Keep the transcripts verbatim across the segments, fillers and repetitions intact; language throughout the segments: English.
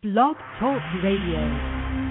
Blog Talk Radio.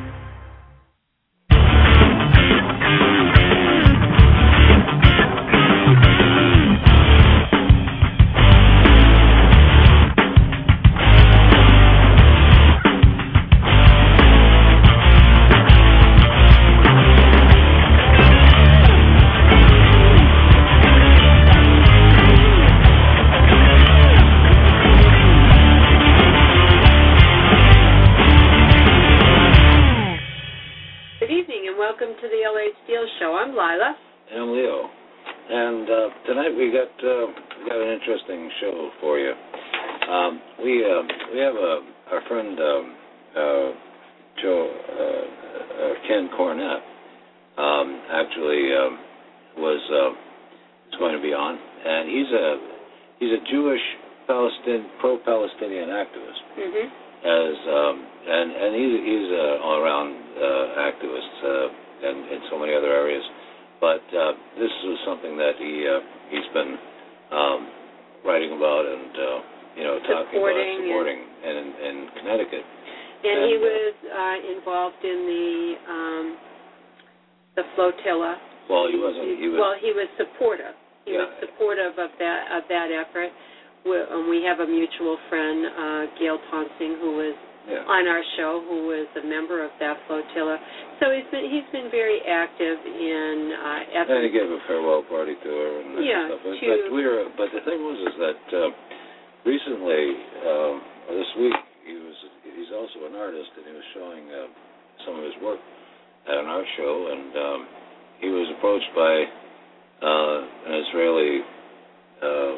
We got uh, we got an interesting show for you. Um, we uh, we have a our friend um, uh, Joe uh, uh, Ken Cornett um, actually um, was uh, is going to be on, and he's a he's a Jewish Palestinian pro-Palestinian activist, mm-hmm. as um, and and he, he's an all-around uh, activist uh, and in so many other areas. But uh, this is something that he uh, he's been um, writing about and uh, you know talking supporting about supporting in, in, in Connecticut. And, and he was uh, involved in the um, the flotilla. Well, he wasn't. He was. Well, he was supportive. He yeah. was supportive of that of that effort. We, um, we have a mutual friend, uh, Gail Tonsing, who was yeah. on our show, who was a member of that flotilla. So he's been he's been very active in uh, efforts. And he gave a farewell party to her and yeah, stuff. But, to, but we were. But the thing was is that uh, recently, um, this week, he was he's also an artist, and he was showing uh, some of his work at an art show, and um, he was approached by uh, an Israeli uh,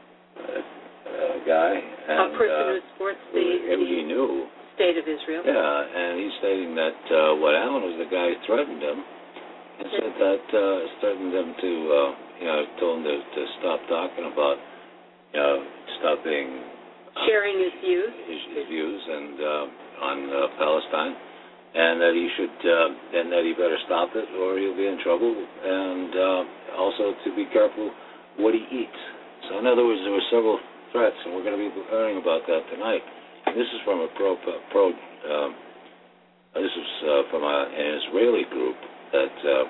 uh, guy, and, a person uh, who supports the, who he knew. State of Israel. Yeah, and he's stating that uh, what happened was the guy threatened him and said that uh, threatened him to, uh, you know, told him to, to stop talking about, you know, stop being uh, sharing his views, his, his views, and uh, on uh, Palestine, and that he should, uh, and that he better stop it or he'll be in trouble, and uh, also to be careful what he eats. So in other words, there were several threats, and we're going to be learning about that tonight. This is from a pro, pro um, this is uh, from a, an Israeli group that, uh,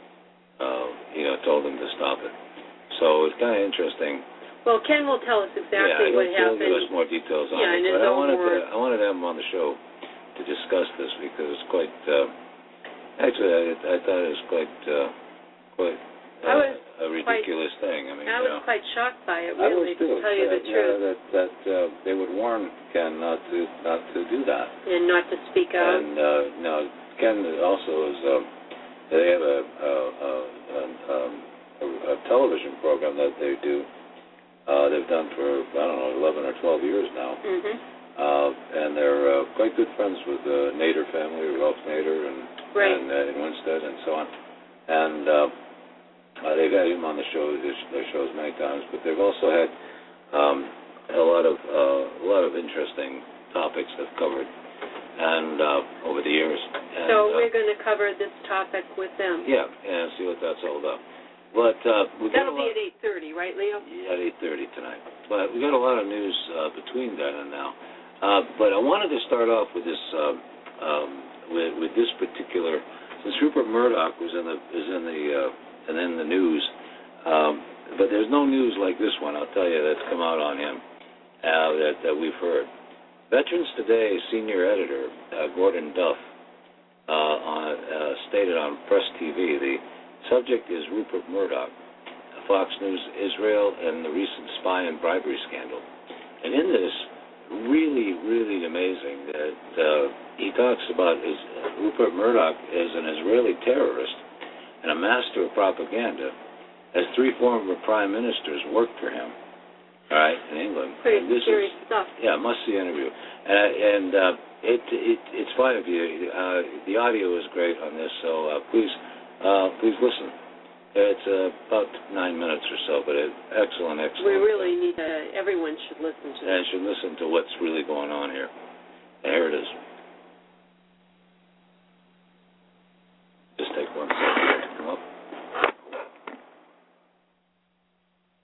uh, you know, told them to stop it. So it's kind of interesting. Well, Ken will tell us exactly yeah, what he'll, happened. He'll give us more details on yeah, it. But I wanted, to, I wanted to have him on the show to discuss this because it's quite, uh, actually, I, I thought it was quite, uh, quite uh, I was a ridiculous quite, thing. I mean, I you was know. quite shocked by it, I really, was too, to tell you that, the truth. Yeah, that that uh, they would warn Ken not to not to do that and not to speak out. And uh, now Ken also is. Um, they have a a, a, a, um, a a television program that they do. Uh, they've done for I don't know eleven or twelve years now. Mm-hmm. Uh, and they're uh, quite good friends with the Nader family, Ralph Nader, and right. and, uh, and Winstead, and so on. And uh, Uh, they've had him on the show, their shows many times, but they've also had um, a lot of uh, a lot of interesting topics they've covered, and uh, over the years. And, so uh, we're going to cover this topic with them. Yeah, and see what that's all about. But uh, we that'll got be at eight thirty, right, Leo? Yeah, at eight thirty tonight. But we got a lot of news uh, between then and now. Uh, but I wanted to start off with this um, um, with, with this particular, since Rupert Murdoch was in the is in the uh, and in the news, um, but there's no news like this one, I'll tell you, that's come out on him uh, that, that we've heard. Veterans Today senior editor uh, Gordon Duff uh, on, uh, stated on Press T V, the subject is Rupert Murdoch, Fox News Israel, and the recent spy and bribery scandal. And in this, really, really amazing that uh, he talks about his, uh, Rupert Murdoch is an Israeli terrorist and a master of propaganda, as three former prime ministers worked for him, all right, in England. Pretty this serious is, stuff. Yeah, must-see interview. Uh, and uh, it, it, it's fine of you. Uh, the audio is great on this, so uh, please uh, please listen. It's uh, about nine minutes or so, but it, excellent, excellent. We really need to, everyone should listen to And it. should listen to what's really going on here. And here it is. Just take one second. Up.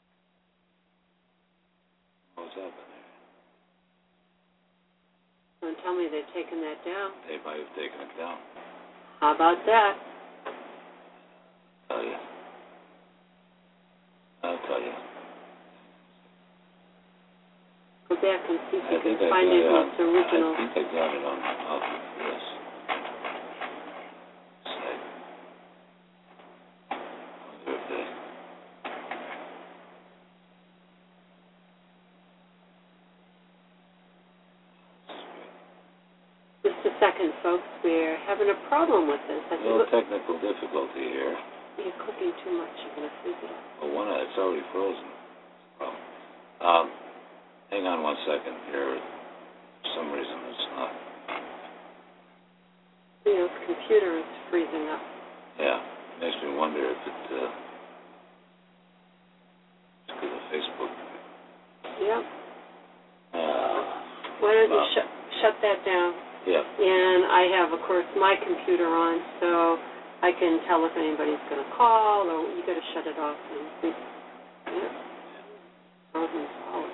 On and tell me they've taken that down. They might have taken it down. How about that? I'll tell you. I'll tell you. Go back and see if I you think can I find got it it in on, its original. I think I got it on off of this site. I wonder if they... Just a second, folks. We're having a problem with this. I A little technical difficulty here. You're cooking too much. You're going to freeze it up. Well, one, it's already frozen. Problem. Um, hang on one second here. For some reason, it's not. Leo's computer is freezing up. Yeah, makes me wonder if it. Uh, it's because of Facebook. Yep. Uh, Why don't you well, shut shut that down? Yeah. And I have, of course, my computer on, so I can tell if anybody's going to call, or you got to shut it off. And we, yeah. Frozen solid.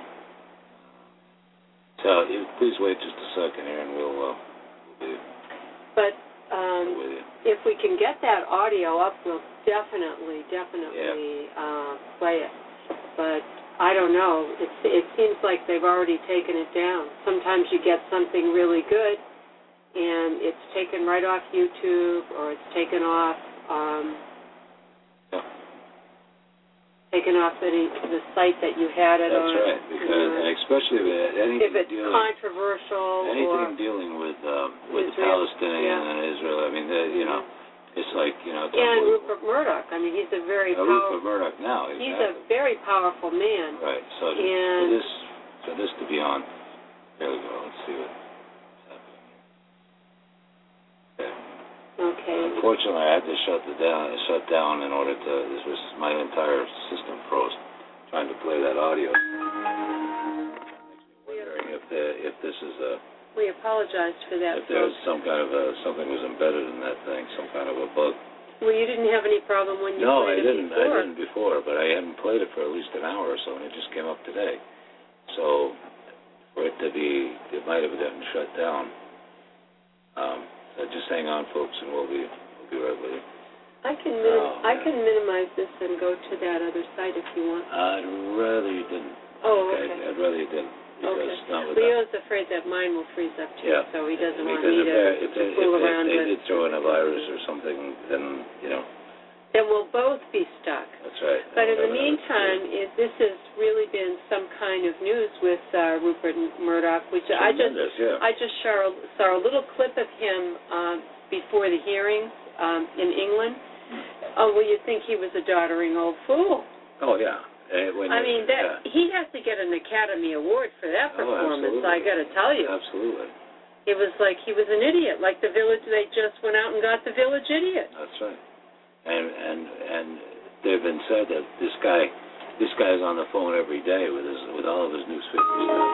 So you, please wait just a second here, and we'll, uh, we'll be But um, with you. if we can get that audio up, we'll definitely, definitely Yeah. uh, play it. But I don't know. It, it seems like they've already taken it down. Sometimes you get something really good, and it's taken right off YouTube, or it's taken off um, Yeah. taken off any, the site that you had it That's on. right, because Uh, and especially if it, anything if it's dealing, controversial anything or dealing with um, with the Israel, Palestinian yeah. and Israel. I mean, the, you know, it's like you know. It's and unbelievable. Rupert Murdoch. I mean, he's a very Uh, powerful. Rupert Murdoch now. Exactly. He's a very powerful man. Right. So to, for And this for this to be on, there we go. Let's see what's happening here. Okay. okay. Unfortunately, I had to shut the down shut down in order to. This was my entire system froze trying to play that audio. Wondering if the if this is a We apologize for that. if there's folks. some kind of a something was embedded in that thing, some kind of a bug. Well, you didn't have any problem when you No, I played didn't. it before. I didn't before, but I hadn't played it for at least an hour or so, and it just came up today. So for it to be, it might have gotten shut down. Um, so just hang on, folks, and we'll be we'll be right with you. I can minim- Oh, I man. can minimize this and go to that other site if you want. I'd rather you didn't. Oh, okay. okay. I'd rather you didn't. Because Okay. not with that. Leo's afraid that mine will freeze up too, Yeah. so he doesn't want Because me if, to, they're- if, to they, fool if around they, they with. did throw in a virus or something, then you know. Then we'll both be stuck. That's right. But in We'll the have another meantime, it, this has really been some kind of news with uh, Rupert Murdoch, which I just Tremendous, yeah. I just saw, saw a little clip of him um, before the hearings um, in England. Oh, well, you think he was a doddering old fool? Oh yeah. Uh, when I you- mean, that yeah. he has to get an Academy Award for that Oh, performance. absolutely. I got to tell you, Absolutely. it was like he was an idiot, like the village. They just went out and got the village idiot. That's right. And and and they've been said that this guy, this guy's on the phone every day with his with all of his News fifty stuff.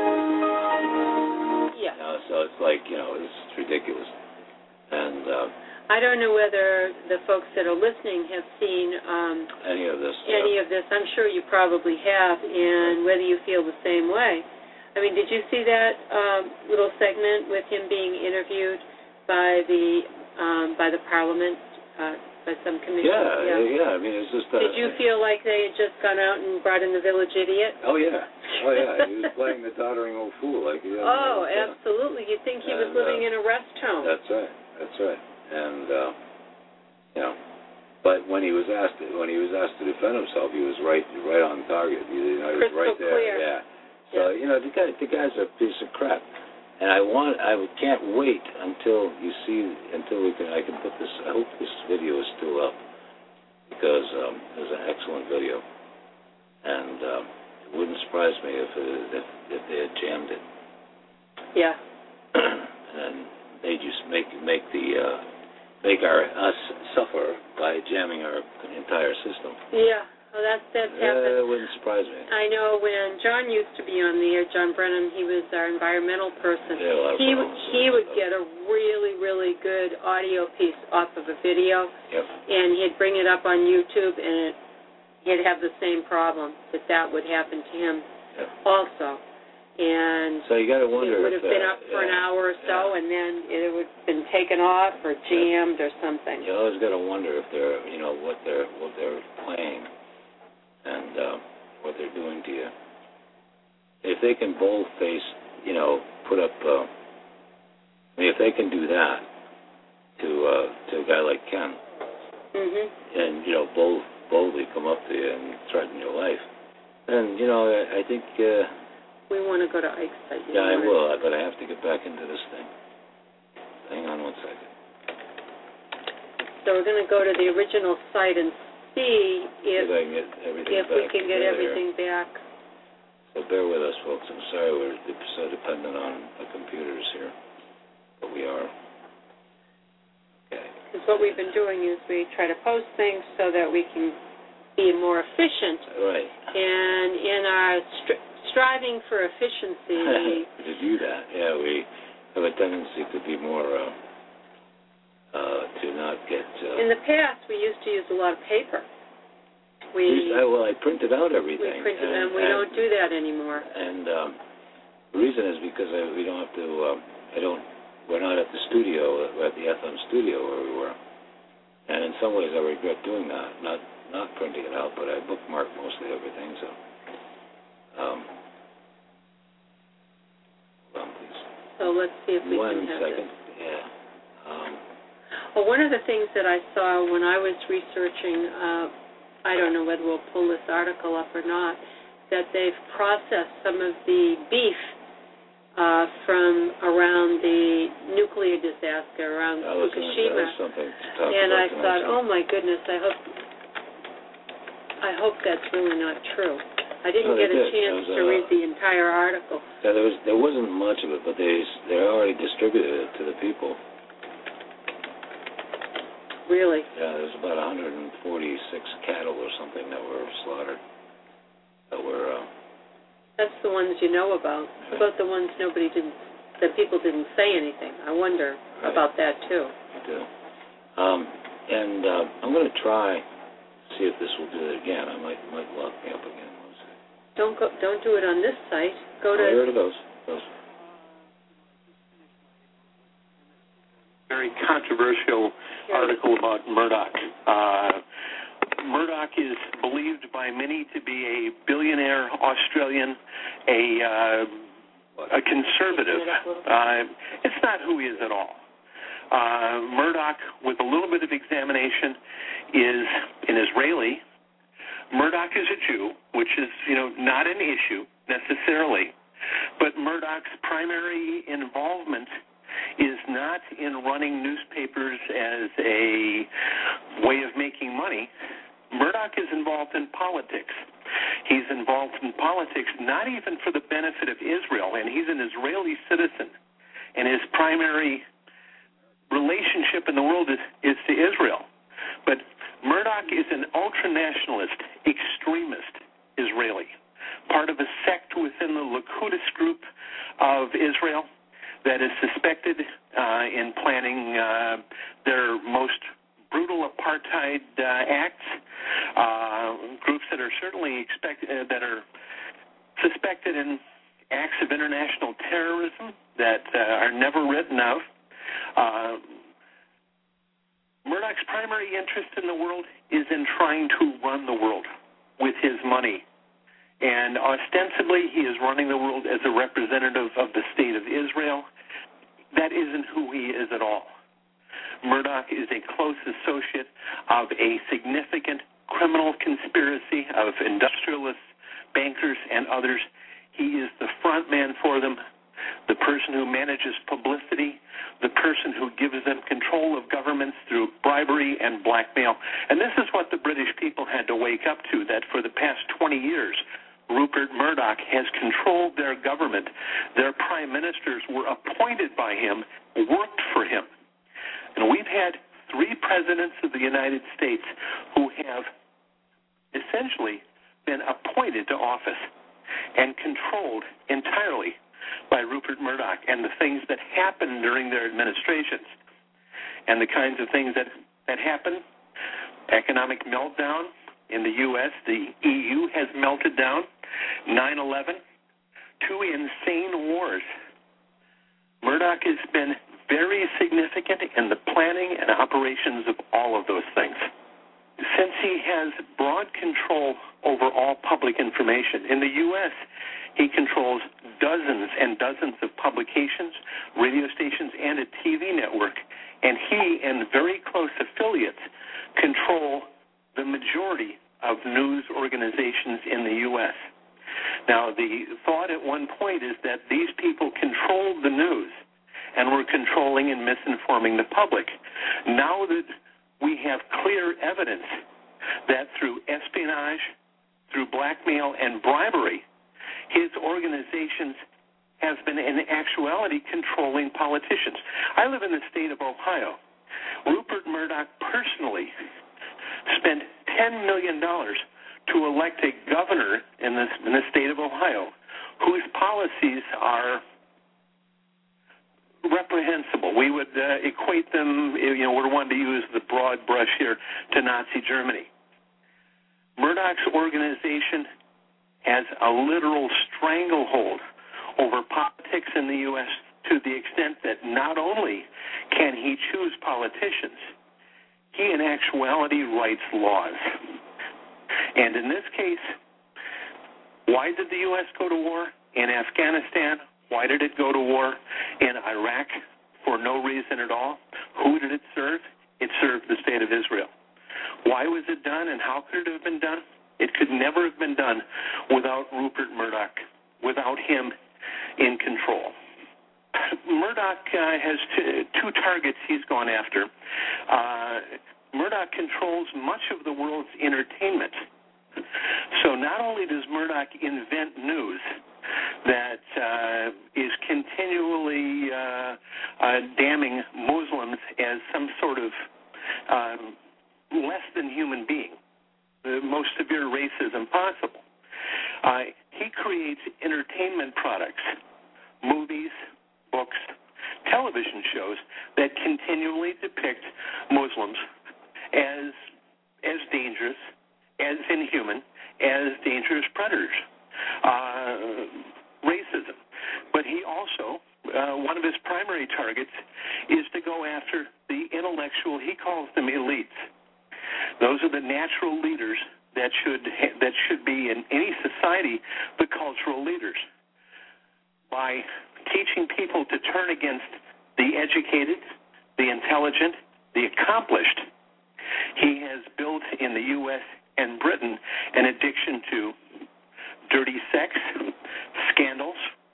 Yeah. You know, so it's like you know it's ridiculous. And uh, I don't know whether the folks that are listening have seen um, any of this. any of this. I'm sure you probably have, and whether you feel the same way. I mean, did you see that um, little segment with him being interviewed by the um, by the Parliament, uh, by some commission? Yeah, yeah, yeah. I mean, it's just. Uh, Did you feel like they had just gone out and brought in the village idiot? Oh yeah, oh yeah. He was playing the doddering old fool, like he does. Oh, yeah. absolutely. You'd think he was And, living uh, in a rest home. That's right. That's right. And uh, you know, but when he was asked, when he was asked to defend himself, he was right, right on target. You know, he was Crystal right there. clear. Yeah. So Yeah. you know, the guy, the guy's a piece of crap. And I want, I can't wait until you see, until we can, I can put this. I hope this video is still up because um, it was an excellent video, and um, it wouldn't surprise me if it, if if they had jammed it. Yeah. And made you s- make make the uh, make our us suffer by jamming our entire system. Yeah. Well, that's that's Uh, happened. it wouldn't surprise me. I know when John used to be on the air, John Brennan, he was our environmental person. Yeah, a lot of he would problems he with would stuff. get a really really good audio piece off of a video, Yep. and he'd bring it up on YouTube, and it, he'd have the same problem that that would happen to him Yep. also. and so you got to wonder it would if, have been uh, up for yeah, an hour or so, yeah. and then it would have been taken off or jammed or something. You always got to wonder if they're, you know, what they're what they're playing and uh, what they're doing to you. If they can bold face, you know, put up. Uh, I mean, if they can do that to uh, to a guy like Ken, mm-hmm. and you know, bold, boldly come up to you and threaten your life, then you know, I, I think. Uh, We want to go to Ike's site. Yeah, I will, but I have to get back into this thing. Hang on one second. So we're going to go to the original site and see if, if I can get everything if back we can get together. everything back. So bear with us, folks. I'm sorry we're so dependent on the computers here, but we are. Okay. Because what we've been doing is we try to post things so that we can be more efficient. Right. And in our stri- striving for efficiency, to do that, yeah, we have a tendency to be more, uh, uh, to not get. Uh, in the past, we used to use a lot of paper. We used, I, well, I printed out everything. We printed and, them. We and, don't do that anymore. And um, the reason is because I, we don't have to. Um, I don't. We're not at the studio. We're at the F M studio where we were. And in some ways, I regret doing that. Not not printing it out, but I bookmarked mostly everything. So. Um, hold on, please. So let's see if we One can have second. this. Yeah. Um, well, one of the things that I saw when I was researching, uh, I don't know whether we'll pull this article up or not, that they've processed some of the beef uh, from around the nuclear disaster around I was Fukushima. Gonna, something to talk and about I tonight, thought, so. oh my goodness, I hope I hope that's really not true. I didn't No, get a did. chance was, to uh, read the entire article. Yeah, there was there wasn't much of it, but they they already distributed it to the people. Really? Yeah, there's about one hundred forty-six cattle or something that were slaughtered. That were. Uh, That's the ones you know about. What about the ones nobody didn't, that people didn't say anything? I wonder right. about that too. I do. Um, and uh, I'm going to try see if this will do it again. I might might lock me up again. Don't go. Don't do it on this site. Go to. Oh, here it goes. goes. Very controversial article about Murdoch. Uh, Murdoch is believed by many to be a billionaire Australian, a uh, a conservative. Uh, it's not who he is at all. Uh, Murdoch, with a little bit of examination, is an Israeli. Murdoch is a Jew, which is, you know, not an issue necessarily. But Murdoch's primary involvement is not in running newspapers as a way of making money. Murdoch is involved in politics. He's involved in politics not even for the benefit of Israel, and he's an Israeli citizen, and his primary relationship in the world is, is to Israel. But Murdoch is an ultranationalist, extremist Israeli, part of a sect within the Likud group of Israel that is suspected uh, in planning uh, their most brutal apartheid uh, acts, uh, groups that are certainly expect, uh, that are suspected in acts of international terrorism that uh, are never written of. Uh, Murdoch's primary interest in the world is in trying to run the world with his money. And ostensibly, he is running the world as a representative of the state of Israel. That isn't who he is at all. Murdoch is a close associate of a significant criminal conspiracy of industrialists, bankers, and others. He is the front man for them, the person who manages publicity, the person who gives them control of governments through bribery and blackmail. And this is what the British people had to wake up to, that for the past twenty years, Rupert Murdoch has controlled their government. Their prime ministers were appointed by him, worked for him. And we've had three presidents of the United States who have essentially been appointed to office and controlled entirely by Rupert Murdoch and the things that happened during their administrations and the kinds of things that, that happen. Economic meltdown in the U S, the E U has melted down. nine eleven, two insane wars. Murdoch has been very significant in the planning and operations of all of those things. Since he has broad control over all public information, in the U S, he controls dozens and dozens of publications, radio stations, and a T V network, and he and very close affiliates control the majority of news organizations in the U S. Now, the thought at one point is that these people controlled the news and were controlling and misinforming the public. Now that we have clear evidence that through espionage, through blackmail and bribery, his organizations have been in actuality controlling politicians. I live in the state of Ohio. Rupert Murdoch personally spent ten million dollars to elect a governor in the, in the state of Ohio whose policies are reprehensible. We would uh, equate them, you know, we're one to use the broad brush here, to Nazi Germany. Murdoch's organization has a literal stranglehold over politics in the U S to the extent that not only can he choose politicians, he in actuality writes laws. And in this case, why did the U S go to war in Afghanistan? Why did it go to war in Iraq for no reason at all? Who did it serve? It served the state of Israel. Why was it done, and how could it have been done? It could never have been done without Rupert Murdoch, without him in control. Murdoch uh, has t- two targets he's gone after. Uh, Murdoch controls much of the world's entertainment. So not only does Murdoch invent news that uh, is continually uh, uh, damning Muslims as some sort of um, less than human being, the most severe racism possible. Uh, he creates entertainment products, movies, books, television shows that continually depict Muslims as as dangerous, as inhuman, as dangerous predators. Uh, racism. But he also, uh, one of his primary targets is to go after the intellectual, he calls them elites. Those are the natural leaders that should that should be in any society the cultural leaders. By teaching people to turn against the educated, the intelligent, the accomplished, he has built in the U S and Britain an addiction to dirty sex, scandals,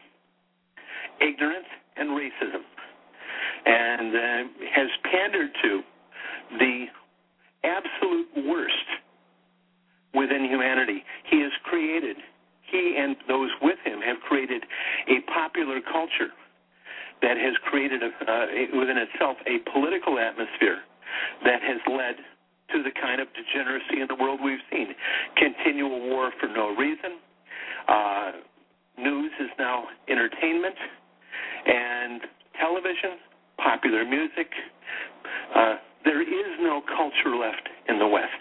ignorance, and racism, and uh, has pandered to the absolute worst within humanity. He has created, he and those with him have created a popular culture that has created a, uh, within itself a political atmosphere that has led to the kind of degeneracy in the world we've seen. Continual war for no reason. Uh, news is now entertainment, and television, popular music. Uh, there is no culture left in the West.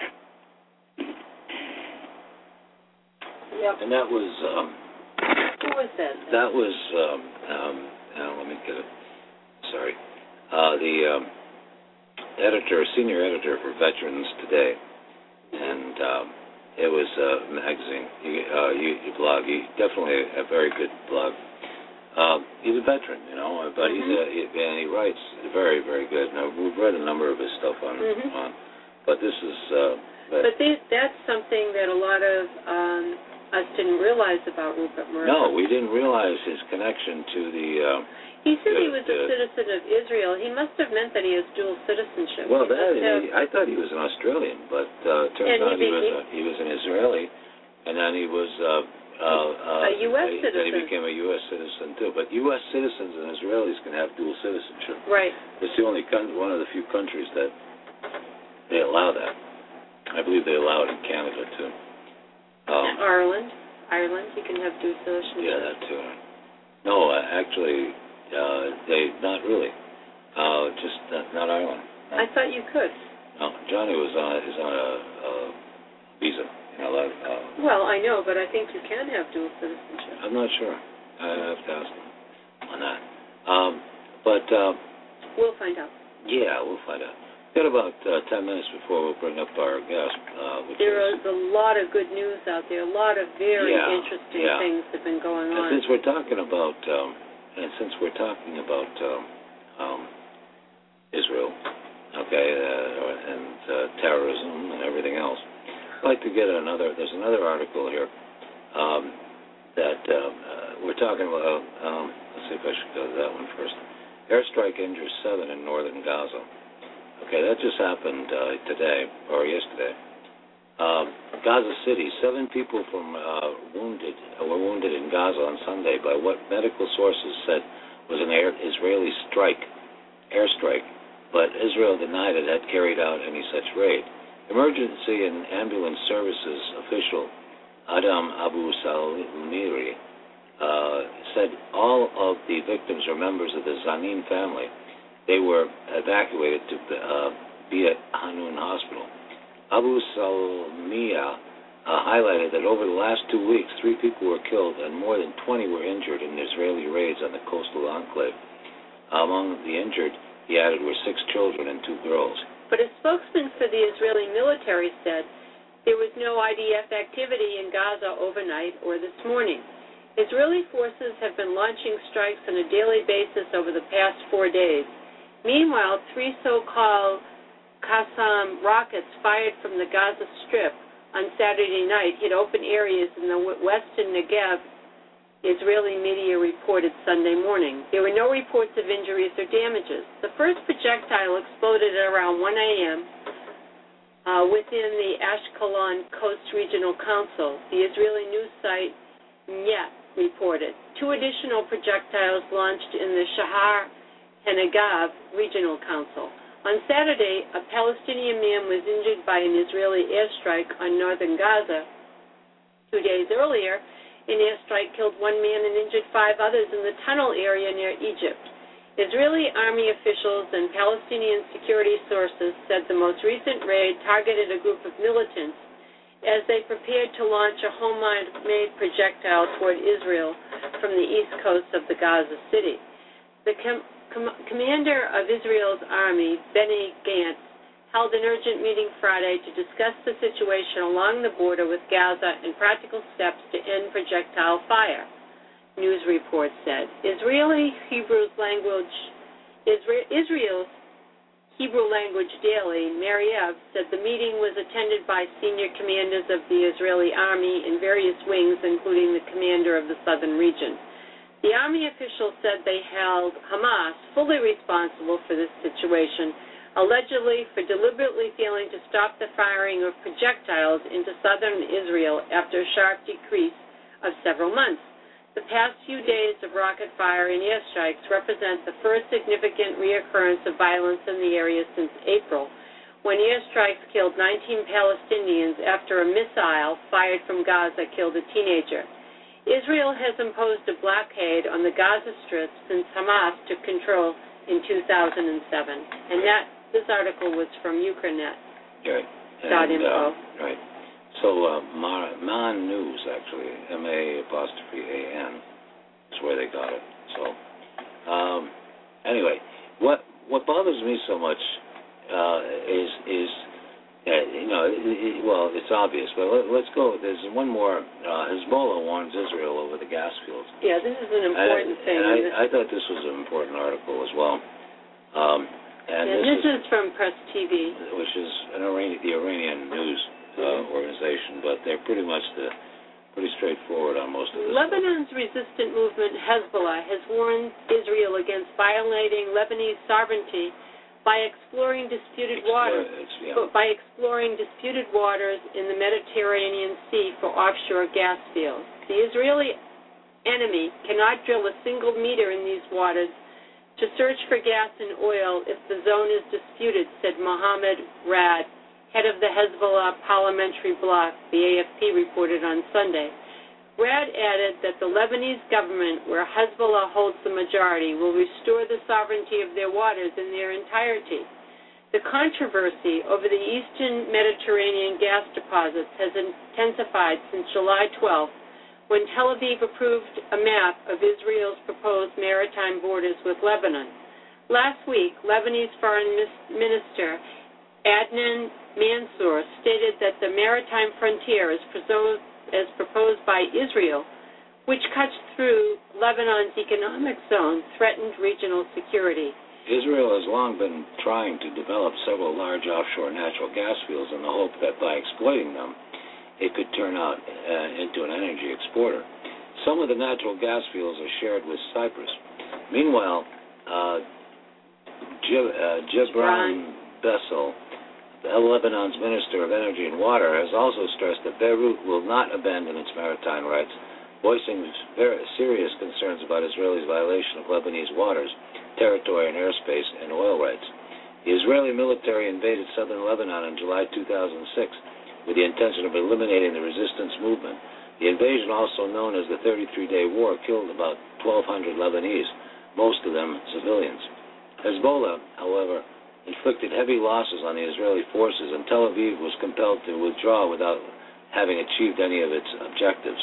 Yep. And that was... Um, Who was that? That was... Um, um, now, let me get it. Sorry. Uh, the um, editor, senior editor for Veterans Today, and... Um, It was a magazine. You, uh, you, you blog. You definitely a very good blog. Um, he's a veteran, you know, but he's a, he, and he writes very, very good. Now we've read a number of his stuff on, mm-hmm. on but this is. Uh, but but these, that's something that a lot of um, us didn't realize about Rupert Murdoch. No, we didn't realize his connection to the. Uh, He said the, he was the, a citizen of Israel. He must have meant that he has dual citizenship. Well, he that have, he, I thought he was an Australian, but uh, it turns and out he, he was he, a, he was an Israeli, and then he was uh, uh, a U S uh, citizen. Then he became a U S citizen too. But U S citizens and Israelis can have dual citizenship. Right. It's the only con- one of the few countries that they allow that. I believe they allow it in Canada too. Um, Ireland, Ireland, you can have dual citizenship. Yeah, that too. No, uh, actually. Uh, they not really, uh, just not, not Ireland. No. I thought you could. No, Johnny was on is on a, a visa. You know, like, uh, well, I know, but I think you can have dual citizenship. I'm not sure. I have to ask him on that. Um, but uh, we'll find out. Yeah, we'll find out. We've got about uh, ten minutes before we'll bring up our guest. Uh, which there is, is a lot of good news out there. A lot of very yeah, interesting yeah. things have been going and on. Since we're talking about, um, and since we're talking about um, um, Israel, okay, uh, and uh, terrorism and everything else, I'd like to get another. There's another article here um, that um, uh, we're talking about. Um, let's see if I should go to that one first. Airstrike injures seven in northern Gaza. Okay, that just happened uh, today or yesterday. Um, Gaza City, seven people from uh, wounded uh, were wounded in Gaza on Sunday by what medical sources said was an air, Israeli strike, airstrike, but Israel denied it had carried out any such raid. Emergency and ambulance services official Adam Abu Salmiri uh, said all of the victims are members of the Zanin family. They were evacuated to uh, Beit Hanun Hospital. Abu Salmiya uh, highlighted that over the last two weeks, three people were killed and more than twenty were injured in Israeli raids on the coastal enclave. Among the injured, he added, were six children and two girls. But a spokesman for the Israeli military said there was no I D F activity in Gaza overnight or this morning. Israeli forces have been launching strikes on a daily basis over the past four days. Meanwhile, three so-called Qassam rockets fired from the Gaza Strip on Saturday night hit open areas in the western Negev, Israeli media reported Sunday morning. There were no reports of injuries or damages. The first projectile exploded at around one a.m. Uh, within the Ashkelon Coast Regional Council, the Israeli news site Nyet reported. Two additional projectiles launched in the Shahar Henagav Regional Council. On Saturday, a Palestinian man was injured by an Israeli airstrike on northern Gaza. Two days earlier, an airstrike killed one man and injured five others in the tunnel area near Egypt. Israeli army officials and Palestinian security sources said the most recent raid targeted a group of militants as they prepared to launch a homemade projectile toward Israel from the east coast of the Gaza City. The com- com- commander of Israel's army, Benny Gantz, held an urgent meeting Friday to discuss the situation along the border with Gaza and practical steps to end projectile fire, news reports said. Israeli Hebrew language, Isra- Israel's Hebrew language daily, Mariev, said the meeting was attended by senior commanders of the Israeli army in various wings, including the commander of the southern region. The army officials said they held Hamas fully responsible for this situation, allegedly for deliberately failing to stop the firing of projectiles into southern Israel after a sharp decrease of several months. The past few days of rocket fire and airstrikes represent the first significant reoccurrence of violence in the area since April, when airstrikes killed nineteen Palestinians after a missile fired from Gaza killed a teenager. Israel has imposed a blockade on the Gaza Strip since Hamas took control in two thousand seven. And that this article was from Ukrenet. Right. Dot info. Uh, right. So, uh, Man News, actually, M A apostrophe A N, is where they got it. So, um, anyway, what what bothers me so much uh, is, is uh, you know, it, it, well, it's obvious, but let, let's go. There's one more. Uh, Hezbollah warns Israel over the gas fields. Yeah, this is an important I, thing. And I, I thought this was an important article as well. Um, and yeah, this, this is, is from Press T V. Which is an Iranian, the Iranian news Uh, organization, but they're pretty much the pretty straightforward on most of this. Lebanon's stuff. Resistant movement Hezbollah has warned Israel against violating Lebanese sovereignty by exploring disputed Explore, waters. yeah. By exploring disputed waters in the Mediterranean Sea for offshore gas fields. The Israeli enemy cannot drill a single meter in these waters to search for gas and oil if the zone is disputed, said Mohammed Rad, head of the Hezbollah parliamentary bloc, the A F P reported on Sunday. Rad added that the Lebanese government, where Hezbollah holds the majority, will restore the sovereignty of their waters in their entirety. The controversy over the eastern Mediterranean gas deposits has intensified since July twelfth, when Tel Aviv approved a map of Israel's proposed maritime borders with Lebanon. Last week, Lebanese Foreign Minister Adnan Mansour stated that the maritime frontier as proposed by Israel, which cuts through Lebanon's economic zone, threatened regional security. Israel has long been trying to develop several large offshore natural gas fields in the hope that by exploiting them, it could turn out uh, into an energy exporter. Some of the natural gas fields are shared with Cyprus. Meanwhile, uh, Gib- uh, Gibran Bessel, Lebanon's Minister of Energy and Water, has also stressed that Beirut will not abandon its maritime rights, voicing very serious concerns about Israel's violation of Lebanese waters, territory and airspace, and oil rights. The Israeli military invaded southern Lebanon in July two thousand six with the intention of eliminating the resistance movement. The invasion, also known as the thirty-three day war, killed about twelve hundred Lebanese, most of them civilians. Hezbollah, however, inflicted heavy losses on the Israeli forces, and Tel Aviv was compelled to withdraw without having achieved any of its objectives.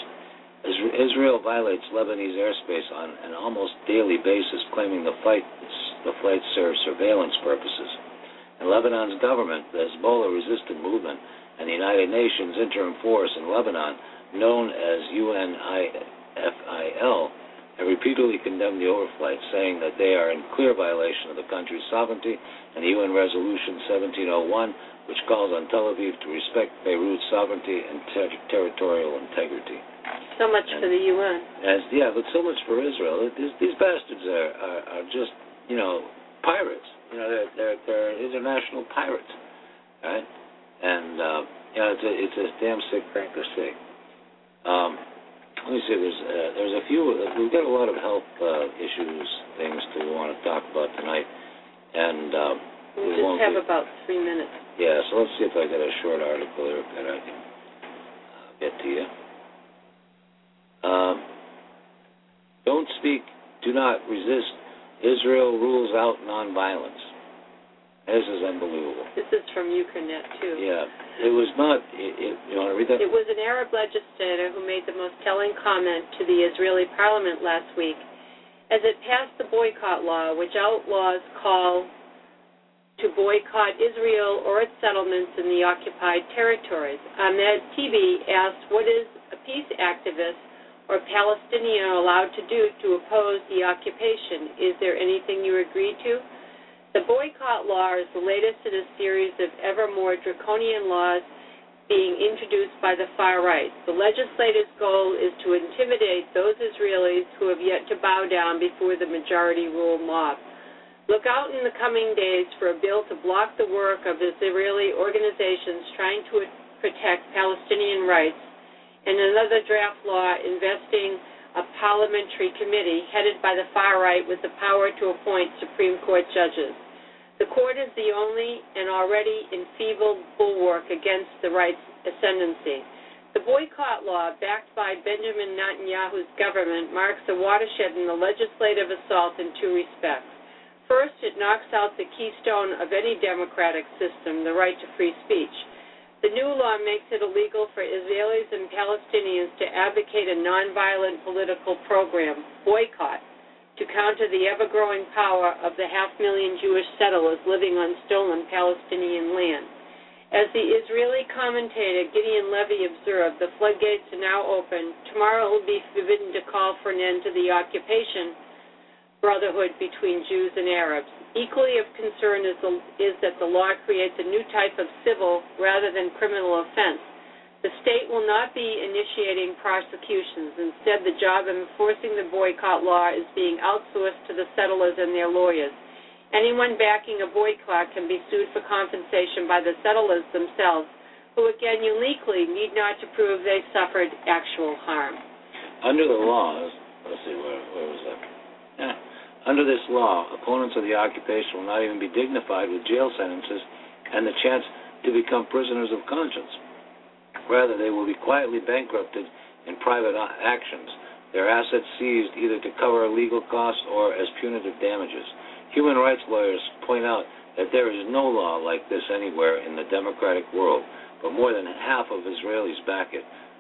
Israel violates Lebanese airspace on an almost daily basis, claiming the flight, the flight serves surveillance purposes. And Lebanon's government, the Hezbollah resistant movement, and the United Nations Interim Force in Lebanon, known as U N I F I L, have repeatedly condemned the overflights, saying that they are in clear violation of the country's sovereignty and the U N Resolution seventeen oh one, which calls on Tel Aviv to respect Beirut's sovereignty and ter- territorial integrity. So much and, for the U N. As, yeah, but so much for Israel. These, these bastards are, are, are just, you know, pirates. You know, they're, they're, they're international pirates, right? And, uh, you know, it's a, it's a damn sick thing to see. Um, let me see, there's, uh, there's a few, uh, we've got a lot of health uh, issues, things to want to talk about tonight. And um, we, we just won't have be, about three minutes. Yeah, so let's see if I get a short article here that I can uh, get to you. Um, don't speak, do not resist. Israel rules out nonviolence. This is unbelievable. This is from Ucronet, too. Yeah, it was not, it, it, you want to read that? It was an Arab legislator who made the most telling comment to the Israeli parliament last week as it passed the boycott law, which outlaws call to boycott Israel or its settlements in the occupied territories. Ahmed Tibi asked, what is a peace activist or Palestinian allowed to do to oppose the occupation? Is there anything you agree to? The boycott law is the latest in a series of ever more draconian laws being introduced by the far right. The legislature's goal is to intimidate those Israelis who have yet to bow down before the majority rule mob. Look out in the coming days for a bill to block the work of Israeli organizations trying to protect Palestinian rights, and another draft law investing a parliamentary committee headed by the far right with the power to appoint Supreme Court judges. The court is the only and already enfeebled bulwark against the right's ascendancy. The boycott law, backed by Benjamin Netanyahu's government, marks a watershed in the legislative assault in two respects. First, it knocks out the keystone of any democratic system, the right to free speech. The new law makes it illegal for Israelis and Palestinians to advocate a nonviolent political program, boycott, to counter the ever-growing power of the half-million Jewish settlers living on stolen Palestinian land. As the Israeli commentator Gideon Levy observed, the floodgates are now open. Tomorrow it will be forbidden to call for an end to the occupation brotherhood between Jews and Arabs. Equally of concern is, the, is that the law creates a new type of civil rather than criminal offense. The state will not be initiating prosecutions. Instead, the job of enforcing the boycott law is being outsourced to the settlers and their lawyers. Anyone backing a boycott can be sued for compensation by the settlers themselves, who again uniquely need not to prove they suffered actual harm. Under the laws, let's see, where, where was that? Yeah. Under this law, opponents of the occupation will not even be dignified with jail sentences and the chance to become prisoners of conscience. Rather, they will be quietly bankrupted in private actions, their assets seized either to cover legal costs or as punitive damages. Human rights lawyers point out that there is no law like this anywhere in the democratic world, but more than half of Israelis back it.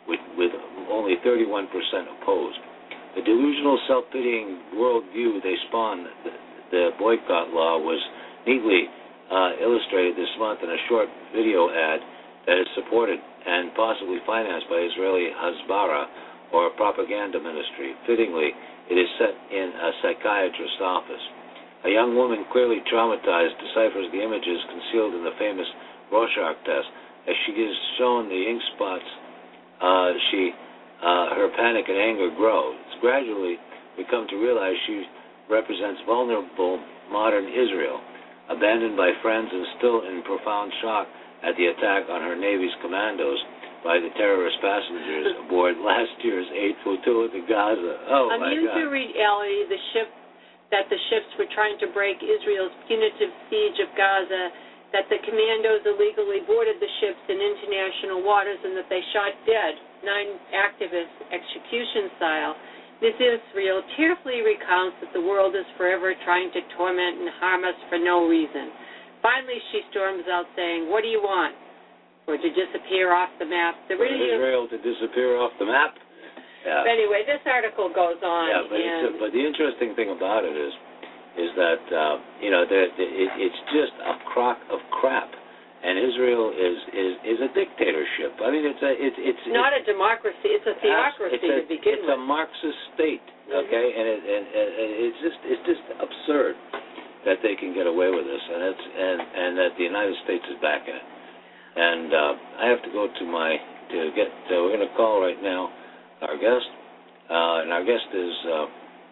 with, with only thirty-one percent opposed. The delusional, self-pitying worldview they spawned, the, the boycott law, was neatly uh, illustrated this month in a short video ad that is supported and possibly financed by Israeli Hasbara, or propaganda ministry. Fittingly, it is set in a psychiatrist's office. A young woman, clearly traumatized, deciphers the images concealed in the famous Rorschach test. As she is shown the ink spots, uh, she, uh, her panic and anger grow. Gradually, we come to realize she represents vulnerable modern Israel, abandoned by friends and still in profound shock at the attack on her Navy's commandos by the terrorist passengers aboard last year's eighth Flotilla to Gaza. Oh, my Immune God. to reality, the ship that the ships were trying to break Israel's punitive siege of Gaza, that the commandos illegally boarded the ships in international waters, and that they shot dead nine activists execution style. This Israel tearfully recounts that the world is forever trying to torment and harm us for no reason. Finally, she storms out saying, "What do you want? For it to disappear off the map?" The For radio... Israel to disappear off the map? Yeah. But anyway, this article goes on. Yeah, but, and... it's a, but the interesting thing about it is, is that uh, you know, the, the, it, it's just a crock of crap, and Israel is, is, is a dictatorship. I mean, it's a it's it's not it's, a democracy; it's a theocracy it's a, to begin it's with. It's a Marxist state, okay, mm-hmm. and, it, and, and it's just it's just absurd that they can get away with this, and it's and, and that the United States is backing it. And uh, I have to go to my to get. Uh, we're going to call right now our guest, uh, and our guest is uh,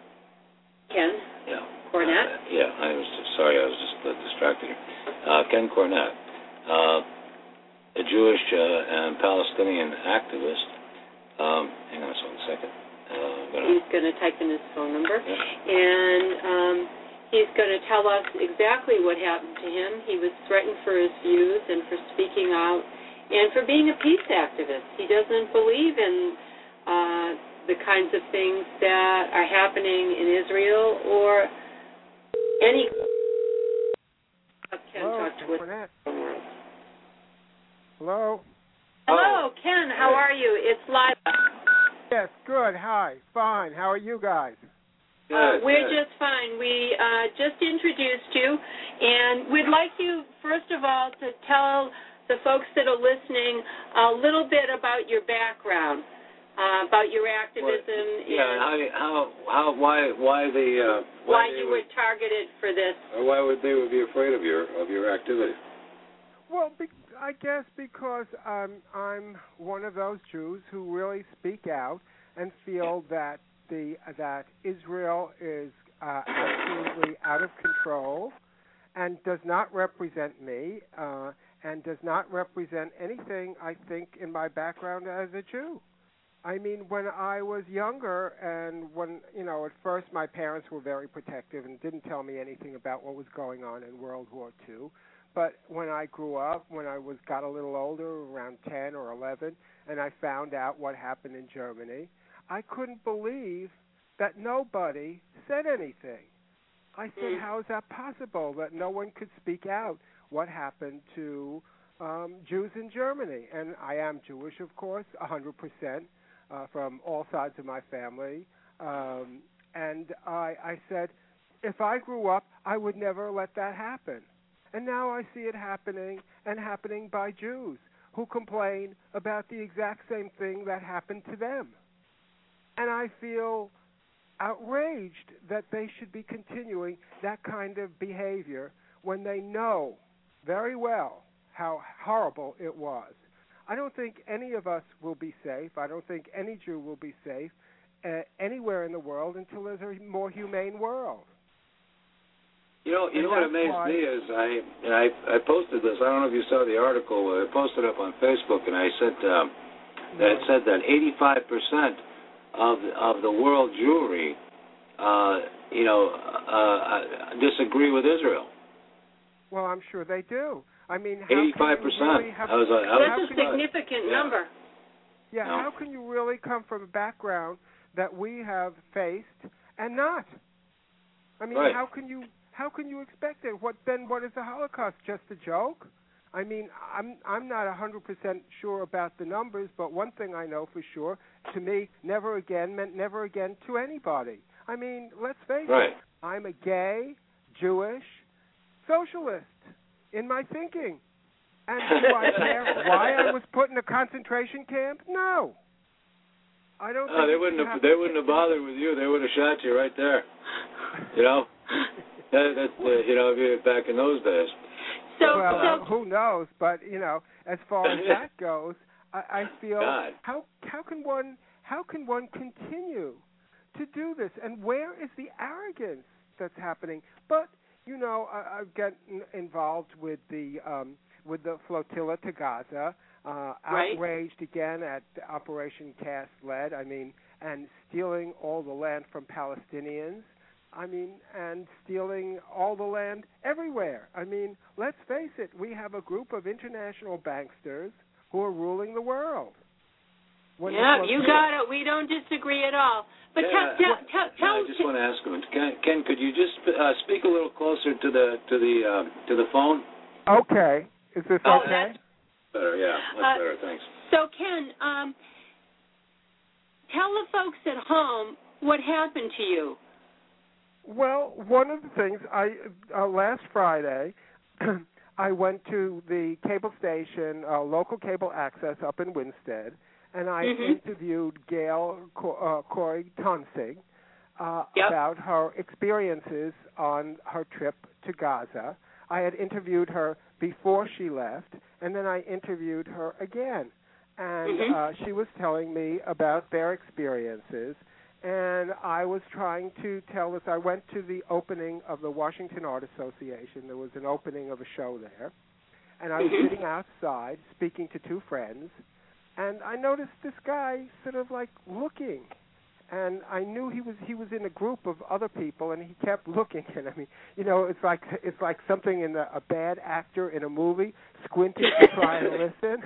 Ken. Yeah. Cornett. Uh, yeah, I was sorry, I was just uh, distracted. Uh, Ken Cornett, uh, a Jewish uh, and Palestinian activist. Um, hang on just one second. Uh, gonna, he's going to type in his phone number, yeah. and um, he's going to tell us exactly what happened to him. He was threatened for his views and for speaking out and for being a peace activist. He doesn't believe in uh, the kinds of things that are happening in Israel or any... Ken Hello, talked with Cornett. Hello. Hello, Ken. How are you? It's Lila. Yes, good. Hi. Fine. How are you guys? Good, uh, we're good. just fine. We uh, just introduced you, and we'd like you, first of all, to tell the folks that are listening a little bit about your background, uh, about your activism, What, yeah, and how, how, how, why, why the, uh, why, why you would, were targeted for this. or why would they would be afraid of your of your activity? Well, be, I guess because um, I'm one of those Jews who really speak out and feel that the that Israel is uh, absolutely out of control and does not represent me uh, and does not represent anything I think in my background as a Jew. I mean, when I was younger and when, you know, at first my parents were very protective and didn't tell me anything about what was going on in World War Two. But when I grew up, when I was got a little older, around ten or eleven, and I found out what happened in Germany, I couldn't believe that nobody said anything. I said, Mm. how is that possible that no one could speak out what happened to um, Jews in Germany? And I am Jewish, of course, one hundred percent. Uh, from all sides of my family. Um, and I, I said, if I grew up, I would never let that happen. And now I see it happening, and happening by Jews who complain about the exact same thing that happened to them. And I feel outraged that they should be continuing that kind of behavior when they know very well how horrible it was. I don't think any of us will be safe. I don't think any Jew will be safe uh, anywhere in the world until there's a more humane world. You know, you and know what amazed why, me is I, and I I posted this. I don't know if you saw the article. I posted it up on Facebook, and I said um, that it said that eighty-five percent of of the world Jewry, uh, you know, uh, disagree with Israel. Well, I'm sure they do. I mean, how eighty-five can you percent. really have, I was, I That's was, a significant yeah. number. Yeah, No. how can you really come from a background that we have faced and not? I mean, Right. how can you how can you expect it? What then? What is the Holocaust? Just a joke? I mean, I'm I'm not one hundred percent sure about the numbers, but one thing I know for sure, to me, never again meant never again to anybody. I mean, let's face right. it, I'm a gay, Jewish, socialist in my thinking. And do I care why I was put in a concentration camp? No. I don't Oh, think they you wouldn't have have. They wouldn't have bothered with you. They would have shot you right there. You know, that, that uh, you know, if you're back in those days. So, well, so uh, who knows? But you know, as far as that goes, I, I feel God. how how can one how can one continue to do this? And where is the arrogance that's happening? But you know, I, I've gotten involved with the um, with the flotilla to Gaza. Uh, right. outraged again at Operation Cast Lead. I mean, and stealing all the land from Palestinians. I mean, and stealing all the land everywhere. I mean, let's face it, we have a group of international banksters who are ruling the world. When yeah, you got it. We don't disagree at all. But yeah, tell, tell, tell, tell I just want to ask him, Ken, Ken, could you just uh, speak a little closer to the to the uh, to the phone? Okay. Is this oh, okay? That's, better, yeah, much uh, better. Thanks. So, Ken, um, tell the folks at home what happened to you. Well, one of the things I uh, last Friday, I went to the cable station, uh, local cable access up in Winstead, and I mm-hmm. interviewed Gail Co- uh, Corey Tonsing uh, yep. about her experiences on her trip to Gaza. I had interviewed her before she left, and then I interviewed her again. And mm-hmm. uh, she was telling me about their experiences. And I was trying to tell this. I went to the opening of the Washington Art Association. There was an opening of a show there. And I was mm-hmm. sitting outside speaking to two friends. And I noticed this guy sort of like looking. And I knew he was he was in a group of other people, and he kept looking. And I mean, you know, it's like it's like something in a, a bad actor in a movie squinting to try and listen.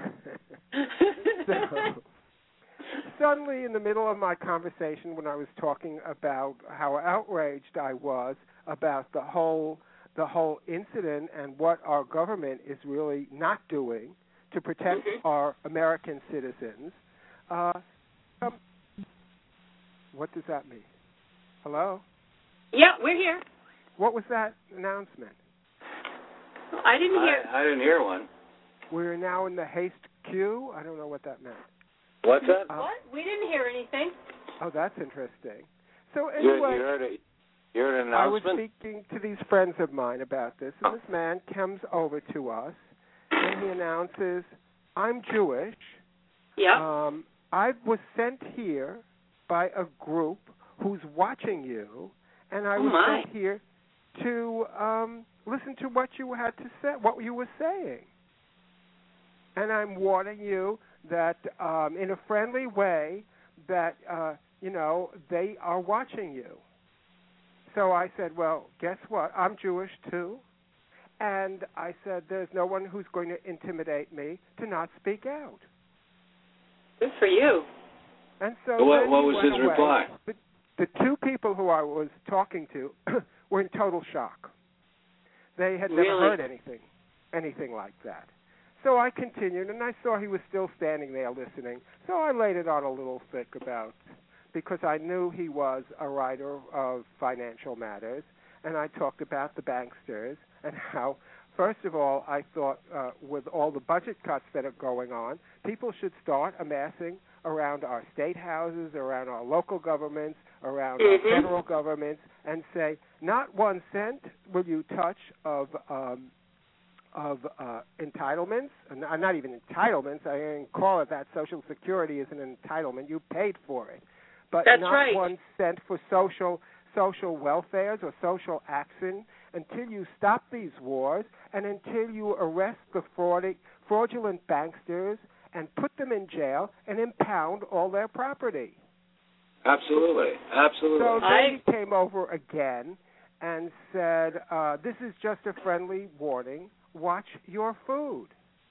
so, suddenly, in the middle of my conversation, when I was talking about how outraged I was about the whole the whole incident and what our government is really not doing to protect mm-hmm. our American citizens. Uh, um, What does that mean? Hello? Yeah, we're here. What was that announcement? I didn't hear. I, I didn't hear one. We're now in the haste queue? I don't know what that meant. What's that? Uh, what? We didn't hear anything. Oh, that's interesting. So You, anyway, you, heard, a, you heard an I was announcement? speaking to these friends of mine about this, and this man comes over to us, and he announces, I'm Jewish. Yeah. Um, I was sent here by a group who's watching you, and I oh was my. sent here to um, listen to what you had to say, what you were saying. And I'm warning you that um, in a friendly way that, uh, you know, they are watching you. So I said, well, guess what? I'm Jewish too. And I said, there's no one who's going to intimidate me to not speak out. Good for you. And so What, then what he was went his away. reply? The, the two people who I was talking to were in total shock. They had never Really? heard anything, anything like that. So I continued, and I saw he was still standing there listening. So I laid it on a little thick about, because I knew he was a writer of financial matters, and I talked about the banksters and how, first of all, I thought uh, with all the budget cuts that are going on, people should start amassing around our state houses, around our local governments, around mm-hmm. our federal governments, and say, not one cent will you touch of um, of uh, entitlements, and not even entitlements, I didn't call it that. Social Security is an entitlement. You paid for it. But That's not right. one cent for social social welfares or social action until you stop these wars and until you arrest the fraud- fraudulent banksters and put them in jail and impound all their property. Absolutely, absolutely. So then I... he came over again and said, uh, this is just a friendly warning. Watch your food.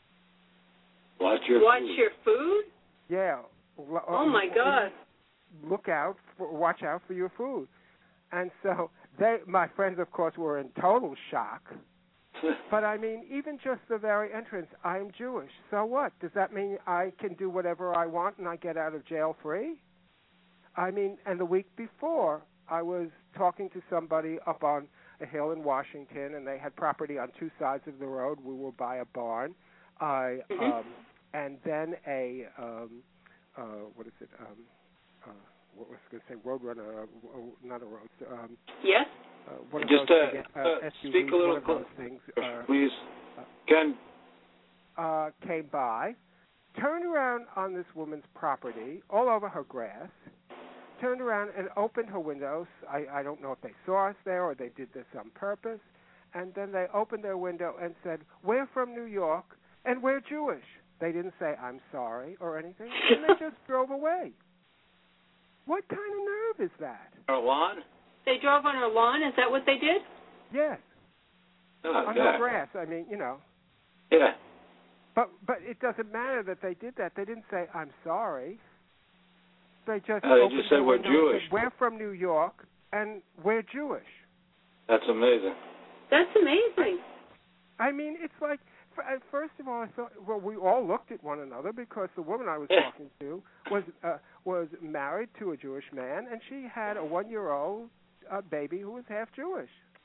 Watch your Watch food. your food? Yeah. Oh, my God. Look out, for, watch out for your food. And so they, my friends, of course, were in total shock. But I mean, even just the very entrance, I'm Jewish. So what? Does that mean I can do whatever I want and I get out of jail free? I mean, and the week before, I was talking to somebody up on a hill in Washington, and they had property on two sides of the road. We were by a barn. I mm-hmm. um, and then a um, uh, what is it? Um, uh, what was I going to say? Roadrunner, uh, not a road. Um, yes. Uh, one of Just those, uh, uh, uh, S U Vs, speak a little one of those things, uh, please. uh, Ken. Uh, came by, turned around on this woman's property, all over her grass, turned around and opened her windows. I, I don't know if they saw us there or they did this on purpose. And then they opened their window and said, "We're from New York, and we're Jewish." They didn't say, "I'm sorry," or anything. And they just drove away. What kind of nerve is that? Our lawn? They drove on her lawn? Is that what they did? Yes. Oh, on God. her grass. I mean, you know. Yeah. But but it doesn't matter that they did that. They didn't say, "I'm sorry." They just No, they opened just said, their "We're window and Jewish." said, "We're from New York, and we're Jewish." That's amazing. That's amazing. I mean, it's like, first of all, I thought, well, we all looked at one another because the woman I was Yeah. talking to was uh, was married to a Jewish man, and she had a one-year-old uh, baby who was half Jewish.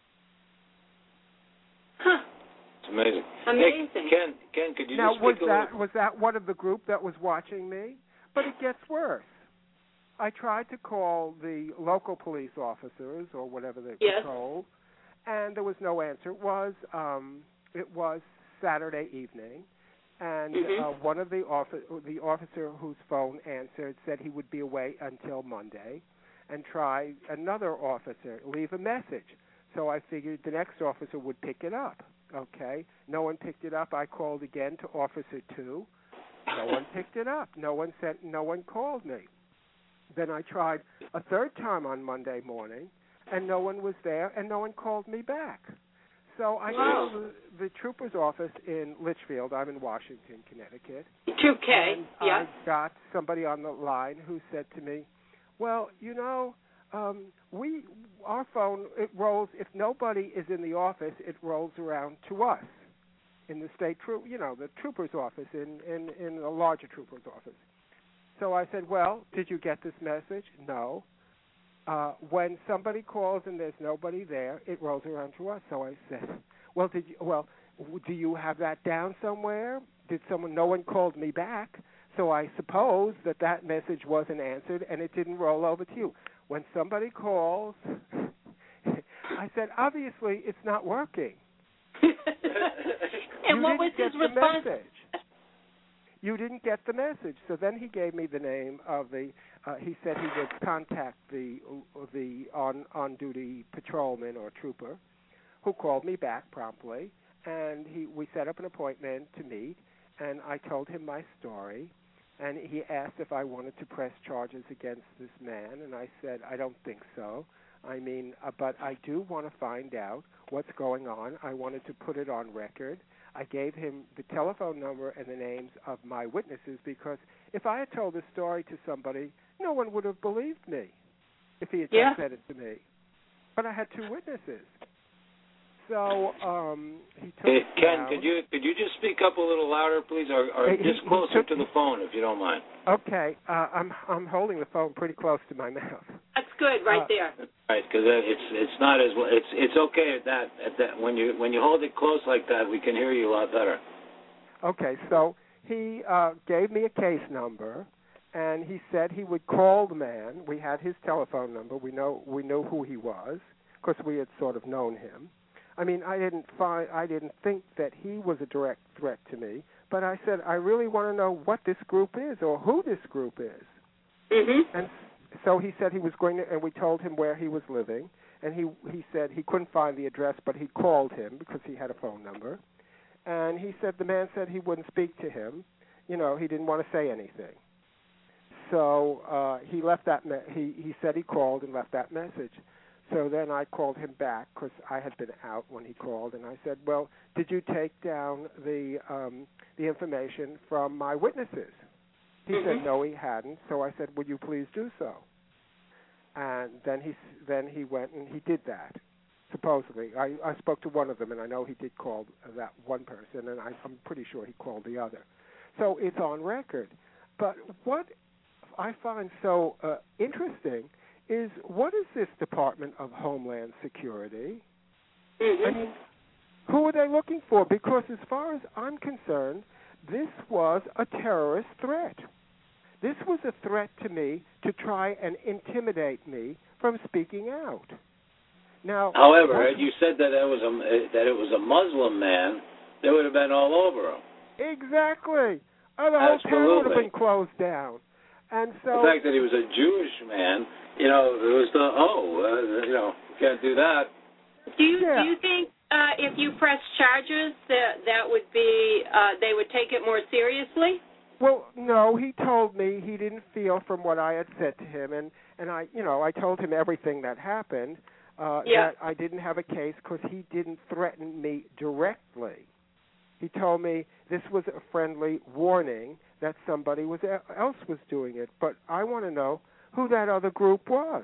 Huh. It's amazing. Amazing. Hey, Ken, Ken, could you Now, just was speak a that little? was that one of the group that was watching me? But it gets worse. I tried to call the local police officers or whatever they Yes. patrol, and there was no answer. It was um, it was Saturday evening, and Mhm. uh, one of the office the officer whose phone answered said he would be away until Monday, and try another officer, leave a message. So I figured the next officer would pick it up. Okay, no one picked it up. I called again to Officer Two. No one picked it up. No one sent. No one called me. Then I tried a third time on Monday morning, and no one was there, and no one called me back. So I Wow. called the, the trooper's office in Litchfield. I'm in Washington, Connecticut. Troop K. And Yeah. I got somebody on the line who said to me, "Well, you know, um, we our phone it rolls. If nobody is in the office, it rolls around to us in the state troop. You know, the trooper's office in in in a larger trooper's office." So I said, "Well, did you get this message?" "No." Uh, when somebody calls and there's nobody there, it rolls around to us. So I said, "Well, did you? Well, do you have that down somewhere? Did someone? No one called me back, so I suppose that that message wasn't answered and it didn't roll over to you. When somebody calls," I said, "obviously it's not working." And you what didn't was get his the response? message. You didn't get the message. So then he gave me the name of the. Uh, he said he would contact the the on on duty patrolman or trooper, who called me back promptly, and he we set up an appointment to meet, and I told him my story, and he asked if I wanted to press charges against this man, and I said I don't think so. I mean, uh, but I do want to find out what's going on. I wanted to put it on record. I gave him the telephone number and the names of my witnesses because if I had told this story to somebody, no one would have believed me if he had Yeah. just said it to me. But I had two witnesses. So um, he took Hey, it Ken, down. could you could you just speak up a little louder, please, or, or Hey, he- just he closer took- to the phone, if you don't mind? Okay, uh, I'm I'm holding the phone pretty close to my mouth. That's good, right Uh, there. Right, because it's it's not as well. It's it's okay at that at that when you when you hold it close like that, we can hear you a lot better. Okay, so he uh, gave me a case number, and he said he would call the man. We had his telephone number. We know we knew who he was because we had sort of known him. I mean, I didn't find I didn't think that he was a direct threat to me, but I said I really want to know what this group is or who this group is. Mhm. And so he said he was going to, and we told him where he was living, and he he said he couldn't find the address, but he called him because he had a phone number, and he said the man said he wouldn't speak to him, you know, he didn't want to say anything. So uh, he left that. Me- he he said he called and left that message. So then I called him back because I had been out when he called, and I said, "Well, did you take down the um, the information from my witnesses?" He Mhm. said no, he hadn't. So I said, "Would you please do so?" And then he then he went and he did that. supposedly. I, I spoke to one of them, and I know he did call that one person, and I, I'm pretty sure he called the other. So it's on record. But what I find so uh, interesting is, what is this Department of Homeland Security? Mm-hmm. I mean, who are they looking for? Because as far as I'm concerned, this was a terrorist threat. This was a threat to me to try and intimidate me from speaking out. Now, however, had you said that it was a that it was a Muslim man, they would have been all over him. Exactly. Oh, the whole town would have been closed down. And so the fact that he was a Jewish man, you know, it was the oh, uh, you know, can't do that. Do you yeah. do you think uh, if you press charges that that would be uh, they would take it more seriously? Well, no, he told me he didn't feel from what I had said to him, and, and I, you know, I told him everything that happened, uh, yeah. that I didn't have a case because he didn't threaten me directly. He told me this was a friendly warning that somebody was else was doing it, but I want to know who that other group was.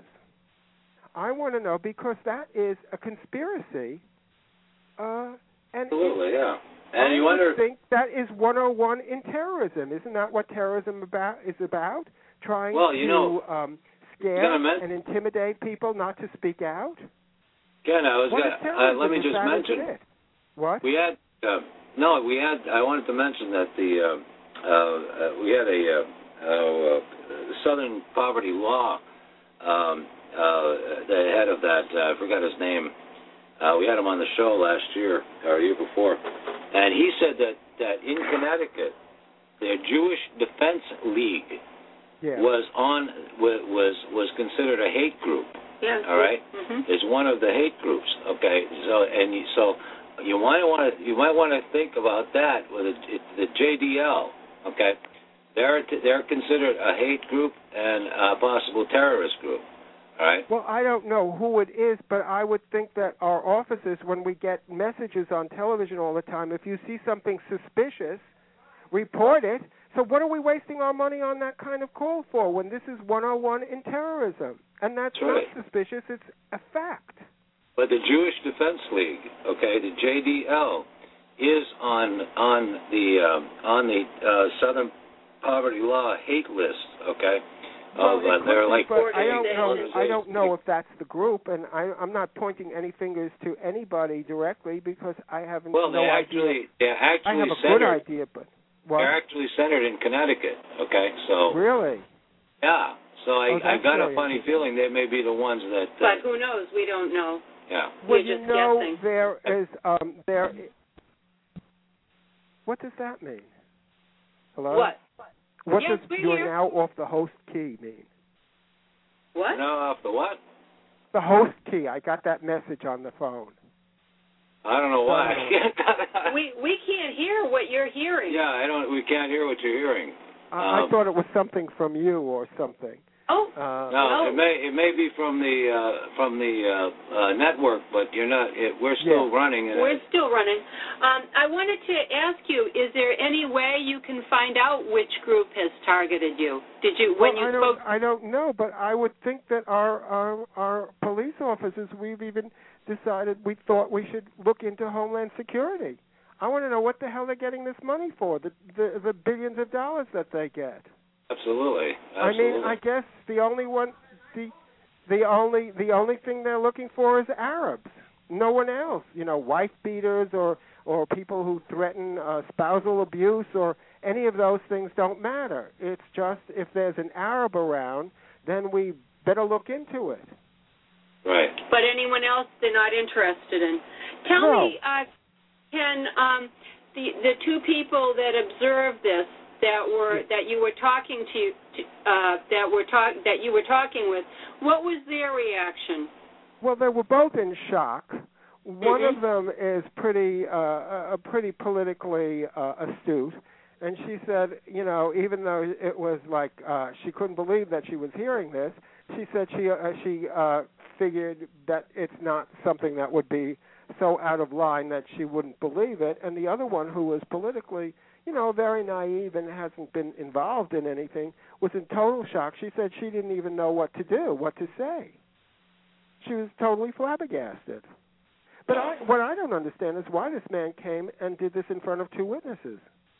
I want to know because that is a conspiracy. Uh, and Absolutely, yeah. And I you wonder, think that is one oh one in terrorism. Isn't that what terrorism about is about? Trying well, you to know, um, scare men- and intimidate people not to speak out? Ken, I was what gonna, uh, let me is just that, mention. It? What? We had, uh, no, we had, I wanted to mention that the, uh, uh, uh, we had a uh, uh, Southern Poverty Law, um, uh, the head of that, uh, I forgot his name. Uh, we had him on the show last year, or year before. And he said that, that in Connecticut, the Jewish Defense League yeah. was on was was considered a hate group. Yeah. All right, mm-hmm. It's one of the hate groups. Okay, so and you, so you might want to you might want to think about that with a, it, the J D L. Okay, they're they're considered a hate group and a possible terrorist group. All right. Well, I don't know who it is, but I would think that our offices, when we get messages on television all the time, if you see something suspicious, report it. So what are we wasting our money on that kind of call for when this is one oh one in terrorism? And that's, that's right. not suspicious, it's a fact. But the Jewish Defense League, okay, the J D L, is on on the um, on the uh, Southern Poverty Law hate list, okay? Well, Of, uh, they're be, like but I don't know. I don't know if that's the group, and I, I'm not pointing any fingers to anybody directly because I haven't. Well, no they actually, idea. they're actually I have a centered, good idea, but what? They're actually centered in Connecticut. Okay, so really, yeah. So I, oh, I got a really funny feeling they may be the ones that. Uh, but who knows? We don't know. Yeah. Well, You're you just know, guessing. there is um, there. What does that mean? Hello. What? What yes, does we're you're here. now off the host key mean? What? No, off the what? The host key. I got that message on the phone. I don't know why. we we can't hear what you're hearing. Yeah, I don't. We can't hear what you're hearing. I, um, I thought it was something from you or something. Oh. Uh, no, no, it may it may be from the uh, from the uh, uh, network, but you're not. It, we're still yeah. running. And we're still running. Um, I wanted to ask you: is there any way you can find out which group has targeted you? Did you when well, you I spoke? don't, I don't know, but I would think that our, our our police officers, we've even decided we thought we should look into Homeland Security. I want to know what the hell they're getting this money for, the the, the billions of dollars that they get. Absolutely. Absolutely. I mean, I guess the only one, the the only the only thing they're looking for is Arabs. No one else. You know, wife beaters or or people who threaten uh, spousal abuse or any of those things don't matter. It's just if there's an Arab around, then we better look into it. Right. But anyone else they're not interested in. Tell no. me, uh, can um, the the two people that observed this that were that you were talking to, to uh, that were talk that you were talking with, what was their reaction? Well, they were both in shock. One mm-hmm. of them is pretty uh, uh, pretty politically uh, astute. And she said, you know, even though it was like uh, she couldn't believe that she was hearing this, she said she uh, she uh, figured that it's not something that would be so out of line that she wouldn't believe it. And the other one, who was politically, you know, very naive and hasn't been involved in anything, was in total shock. She said she didn't even know what to do, what to say. She was totally flabbergasted. But I, what I don't understand is why this man came and did this in front of two witnesses.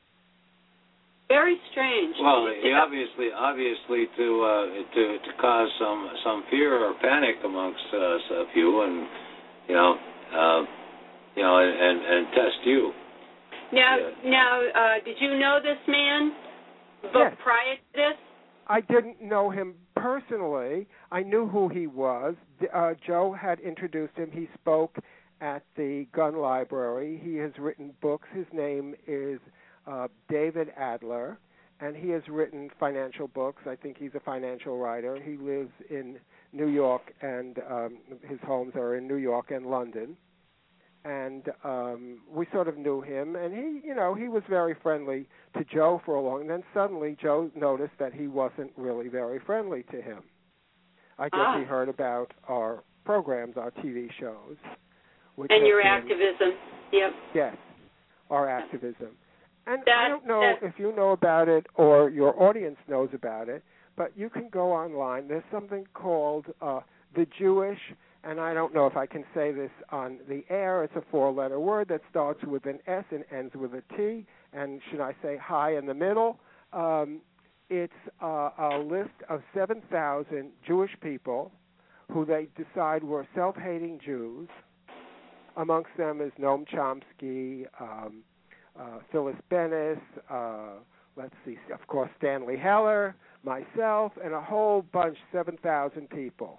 Very strange. Well, he obviously, obviously, to uh, to to cause some some fear or panic amongst uh, a few, and you know, uh, you know, and, and and test you. Now, yeah. now, uh, did you know this man Yes. prior to this? I didn't know him personally. I knew who he was. Uh, Joe had introduced him. He spoke at the gun library. He has written books. His name is uh, David Adler, and he has written financial books. I think he's a financial writer. He lives in New York, and um, his homes are in New York and London. And um, we sort of knew him, and he, you know, he was very friendly to Joe for a long. And then suddenly Joe noticed that he wasn't really very friendly to him. I guess ah. he heard about our programs, our T V shows, which and your been, activism. Yep. Yes, our activism. And that, I don't know if you know about it or your audience knows about it, but you can go online. There's something called uh, the Jewish. And I don't know if I can say this on the air. It's a four-letter word that starts with an S and ends with a T. And should I say hi in the middle? Um, it's uh, a list of seven thousand Jewish people who they decide were self-hating Jews. Amongst them is Noam Chomsky, um, uh, Phyllis Bennis, uh, let's see, of course, Stanley Heller, myself, and a whole bunch, seven thousand people.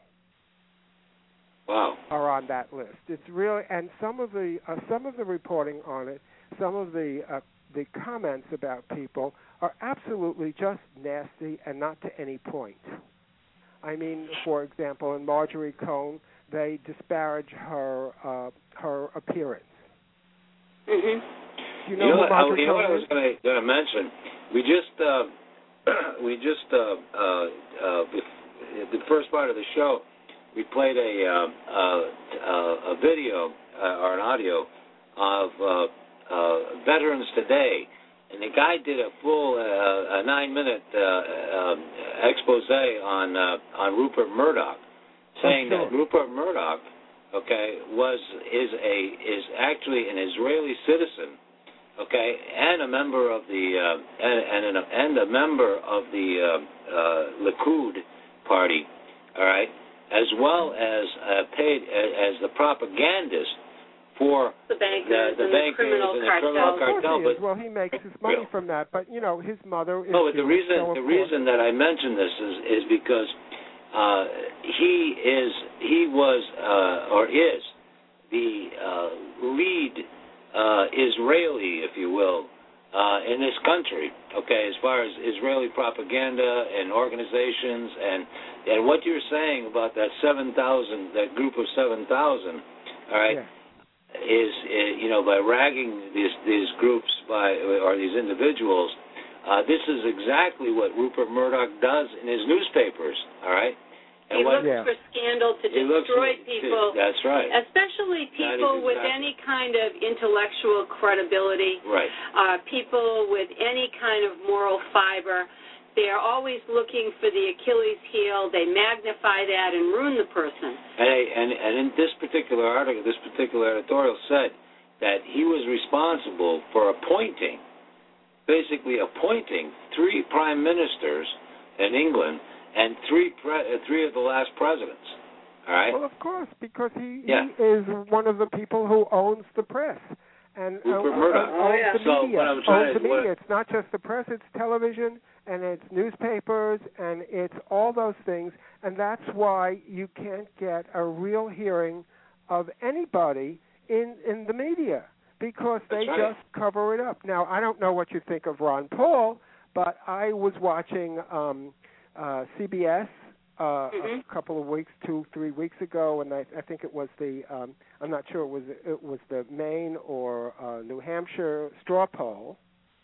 Wow. Are on that list. It's really, and some of the uh, some of the reporting on it, some of the uh, the comments about people are absolutely just nasty and not to any point. I mean, for example, in Marjorie Cohn, they disparage her uh, her appearance. Mhm. You know, you know, who what, Marjorie you know Cohn what I was is? going to mention? We just uh, we just uh, uh, uh, the first part of the show. We played a uh, uh, a video uh, or an audio of uh, uh, Veterans Today, and the guy did a full uh, a nine minute uh, uh, expose on uh, on Rupert Murdoch, saying oh, sure. that Rupert Murdoch, okay, was is a is actually an Israeli citizen, okay, and a member of the uh, and and, and a member of the uh, uh, Likud party, all right. As well as uh, paid as the propagandist for the bankers, the, the and, bankers the criminal and the cartel. criminal Well, of cartel. course he is. Well, he makes his money from that. But you know, his mother is. No, but the Jewish, reason so the course. reason that I mention this is is because uh, he is he was uh, or is the uh, lead uh, Israeli, if you will, uh, in this country. Okay, as far as Israeli propaganda and organizations and. And what you're saying about that seven thousand, that group of seven thousand, all right, yeah. is, is, you know, by ragging these these groups by or these individuals, uh, this is exactly what Rupert Murdoch does in his newspapers, all right? And he what, looks yeah. for scandal to he looks destroy for, people. That's right. Especially people exactly. with any kind of intellectual credibility. Right. Uh, people with any kind of moral fiber. They are always looking for the Achilles heel. They magnify that and ruin the person. And, and, and in this particular article, this particular editorial said that he was responsible for appointing, basically appointing three prime ministers in England and three pre- three of the last presidents. All right? Well, of course, because he, yeah. he is one of the people who owns the press. And Rupert uh, Murdoch. uh, owns yeah. the So media. what I'm trying owns the to- what- media. It's not just the press, it's television, and it's newspapers, and it's all those things, and that's why you can't get a real hearing of anybody in, in the media, because they That's right. just cover it up. Now, I don't know what you think of Ron Paul, but I was watching um, uh, C B S uh, mm-hmm. a couple of weeks, two, three weeks ago, and I, I think it was the, um, I'm not sure it was it was the Maine or uh, New Hampshire straw poll,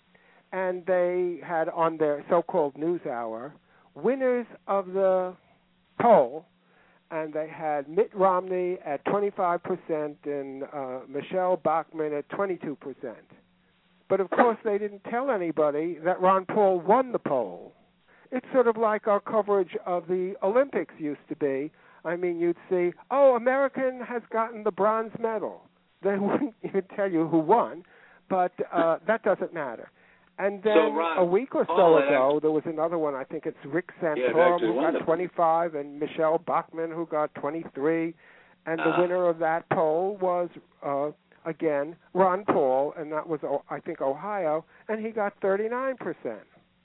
and they had on their so-called news hour winners of the poll, and they had Mitt Romney at twenty-five percent and uh, Michelle Bachmann at twenty-two percent. But of course they didn't tell anybody that Ron Paul won the poll. It's sort of like our coverage of the Olympics used to be. I mean, you'd see, oh, American has gotten the bronze medal. they wouldn't even tell you who won, but uh, that doesn't matter. And then so, Ron, a week or so oh, ago, actually, there was another one. I think it's Rick Santorum yeah, who got wonderful. twenty-five, and Michelle Bachmann who got twenty-three. And the uh, winner of that poll was, uh, again, Ron Paul, and that was, I think, Ohio, and he got thirty-nine percent.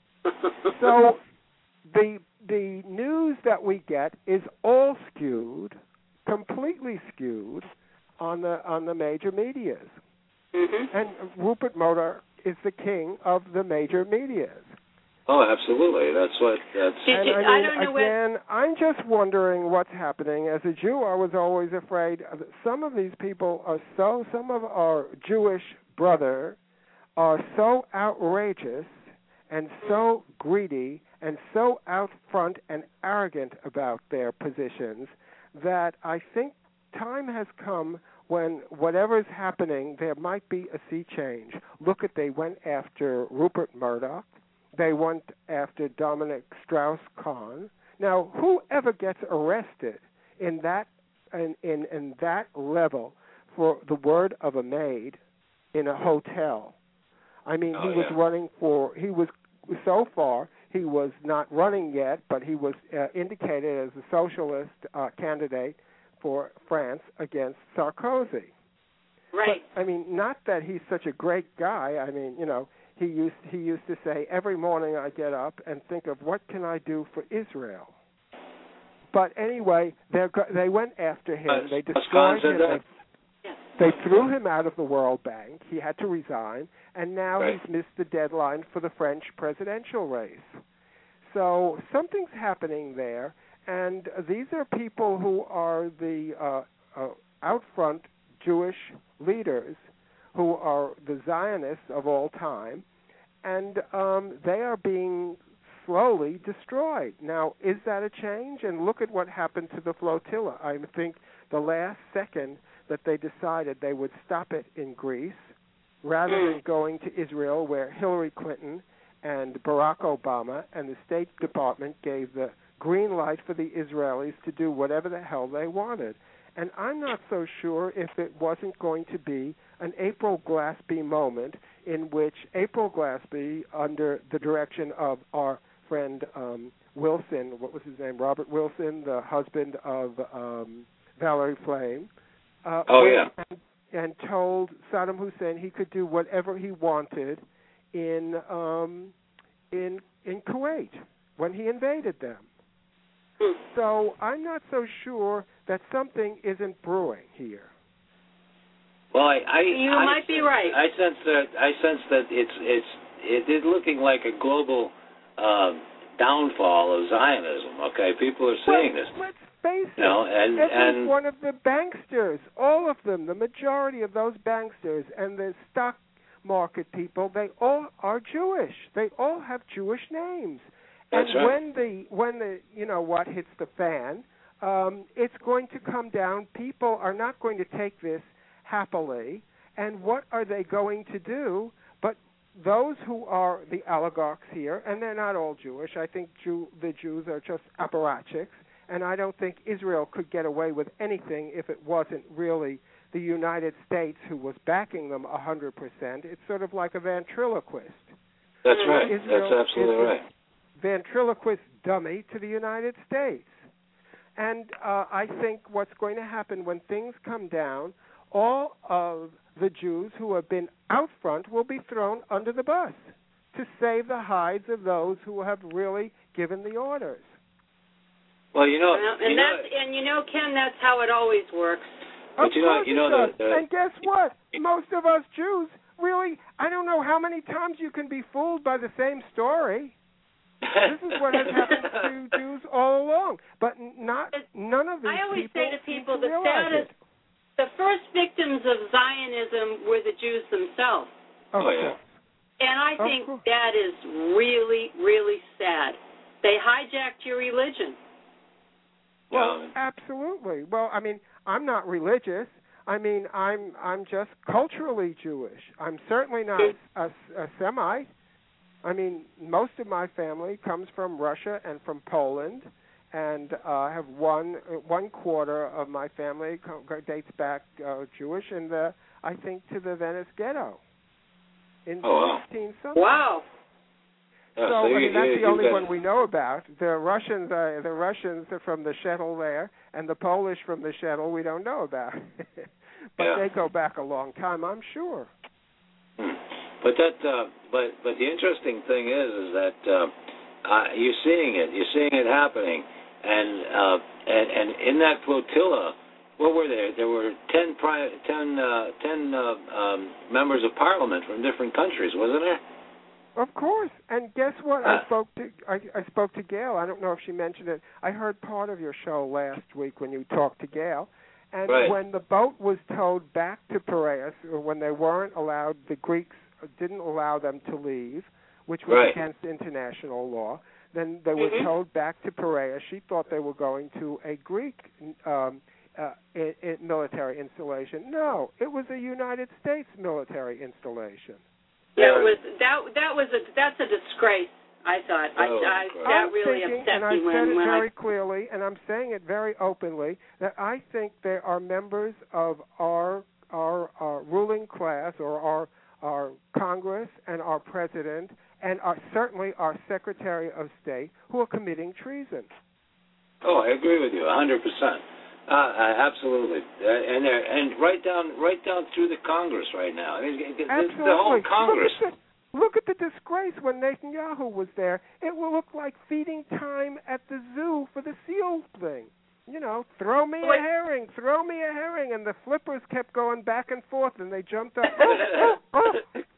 So the the news that we get is all skewed, completely skewed, on the on the major medias. Mm-hmm. And Rupert Murdoch is the king of the major medias. Oh, absolutely. That's what. That's. And I mean, I don't know again, what... I'm just wondering what's happening. As a Jew, I was always afraid that some of these people are so. Some of our Jewish brother are so outrageous and so greedy and so out front and arrogant about their positions that I think time has come when whatever's happening, there might be a sea change. Look at, they went after Rupert Murdoch. They went after Dominic Strauss-Kahn. Now, whoever gets arrested in that in, in, in that level for the word of a maid in a hotel, I mean, Oh, he was yeah. running for, he was, so far, he was not running yet, but he was uh, indicated as a socialist uh, candidate for France against Sarkozy. Right. But, I mean, not that he's such a great guy. I mean, you know, he used he used to say, every morning I get up and think of what can I do for Israel. But anyway, they they went after him. Uh, they destroyed him. that. They, they threw him out of the World Bank. He had to resign, and now Right. he's missed the deadline for the French presidential race. So something's happening there. And these are people who are the uh, uh, out front Jewish leaders who are the Zionists of all time, and um, they are being slowly destroyed. Now, is that a change? And look at what happened to the flotilla. I think the last second that they decided they would stop it in Greece, rather than going to Israel, where Hillary Clinton and Barack Obama and the State Department gave the green light for the Israelis to do whatever the hell they wanted. And I'm not so sure if it wasn't going to be an April Glaspie moment in which April Glaspie, under the direction of our friend um, Wilson, what was his name, Robert Wilson, the husband of um, Valerie Flame, uh, Oh, went yeah. and, and told Saddam Hussein he could do whatever he wanted in um, in in Kuwait when he invaded them. So I'm not so sure that something isn't brewing here. Well, I, I You I might be right. I sense that I sense that it's it's it is looking like a global uh, downfall of Zionism. Okay, people are saying well, this. Let's face it. You know, and Every and one of the banksters, all of them, the majority of those banksters and the stock market people, they all are Jewish. They all have Jewish names. That's and right. when the when the you know what hits the fan, um, it's going to come down. People are not going to take this happily. And what are they going to do? But those who are the oligarchs here, and they're not all Jewish. I think Jew, the Jews are just apparatchiks, and I don't think Israel could get away with anything if it wasn't really the United States who was backing them one hundred percent. It's sort of like a ventriloquist. That's right. Israel That's absolutely is right. ventriloquist dummy to the United States. And uh, I think what's going to happen when things come down, all of the Jews who have been out front will be thrown under the bus to save the hides of those who have really given the orders. Well, you know, Well, and you that's know, and you know, Ken, that's how it always works. Of But you know- course you know it does. the- the- and guess what? Most of us Jews, really, I don't know how many times you can be fooled by the same story. This is what has happened to Jews all along. But not none of these I always people say to seem people, to the realize saddest, it. the first victims of Zionism were the Jews themselves. Of Oh, yeah. course. And I Of think course. that is really, really sad. They hijacked your religion. Well, Um, absolutely. Well, I mean, I'm not religious. I mean, I'm I'm just culturally Jewish. I'm certainly not a, a Semite. I mean, most of my family comes from Russia and from Poland, and uh, I have one one quarter of my family co- dates back uh, Jewish, and the I think, to the Venice Ghetto in oh, wow. sixteen something. Wow. Yeah, so, so I mean, you, that's you, the only got, one we know about. The Russians, uh, the Russians are from the shtetl there, and the Polish from the shtetl we don't know about. But yeah. they go back a long time, I'm sure. Hmm. But that, uh, but but the interesting thing is, is that uh, uh, you're seeing it, you're seeing it happening, and uh, and and in that flotilla, what were there? There were ten, pri- ten, uh, ten uh, um, members of parliament from different countries, wasn't there? Of course. And guess what? Uh, I spoke to I, I spoke to Gail. I don't know if she mentioned it. I heard part of your show last week when you talked to Gail. And right. when the boat was towed back to Piraeus, or when they weren't allowed, the Greeks didn't allow them to leave, which was right. against international law. Then they were mm-hmm. towed back to Piraeus. She thought they were going to a Greek um, uh, I- I military installation. No, it was a United States military installation. That was that. That was a. That's a disgrace. I thought. Oh, I, I God. that I'm really thinking, upset and I me when said it when very I. clearly, and I'm saying it very openly, that I think there are members of our our, our ruling class, or our our Congress, and our president, and our, certainly our Secretary of State, who are committing treason. Oh, I agree with you, a hundred percent. Uh, uh, absolutely, uh, and uh, and right down, right down through the Congress right now. I mean, the, Absolutely. the whole Congress. Look at, the, look at the disgrace when Netanyahu was there. It will look like feeding time at the zoo for the seal thing. You know, throw me a herring, throw me a herring, and the flippers kept going back and forth, and they jumped up. Oh, oh, oh.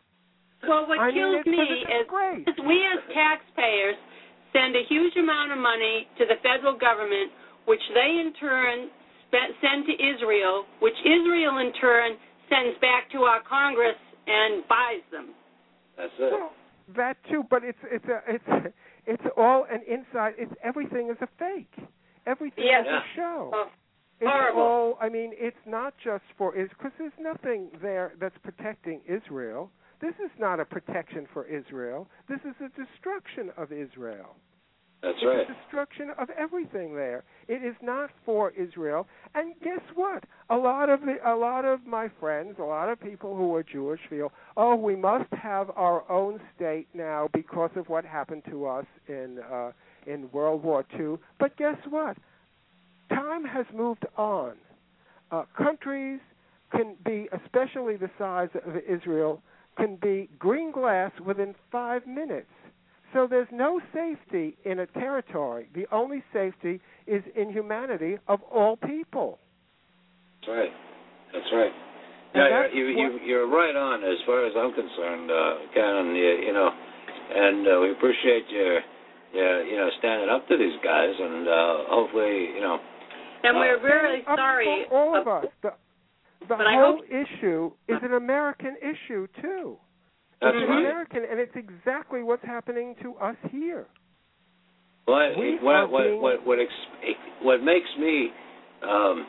Well, what I kills mean, me is, is we as taxpayers send a huge amount of money to the federal government, which they in turn send to Israel, which Israel in turn sends back to our Congress and buys them. That's it. Well, that too, but it's it's a, it's it's all an inside. It's everything is a fake. Everything yes. is a show. Oh, it's horrible. all. I mean, it's not just for Israel, because there's nothing there that's protecting Israel. This is not a protection for Israel. This is a destruction of Israel. That's it's right. a destruction of everything there. It is not for Israel. And guess what? A lot of the, a lot of my friends, a lot of people who are Jewish feel, oh, we must have our own state now because of what happened to us in uh, in World War Two. But guess what? Time has moved on. Uh, countries can be, especially the size of Israel, can be green glass within five minutes. So there's no safety in a territory. The only safety is in humanity of all people. That's right. That's right. And Yeah, that's you, what, you, you're right on as far as I'm concerned, uh, Ken. You, you know, and uh, we appreciate your, your, you know, standing up to these guys, and uh, hopefully, you know. And uh, we're really up sorry. for all of us. The, the But I whole hope- issue is an American issue too. That's it's right. American, and it's exactly what's happening to us here. Well, We it, what, are what, being- what, what, ex- what makes me um,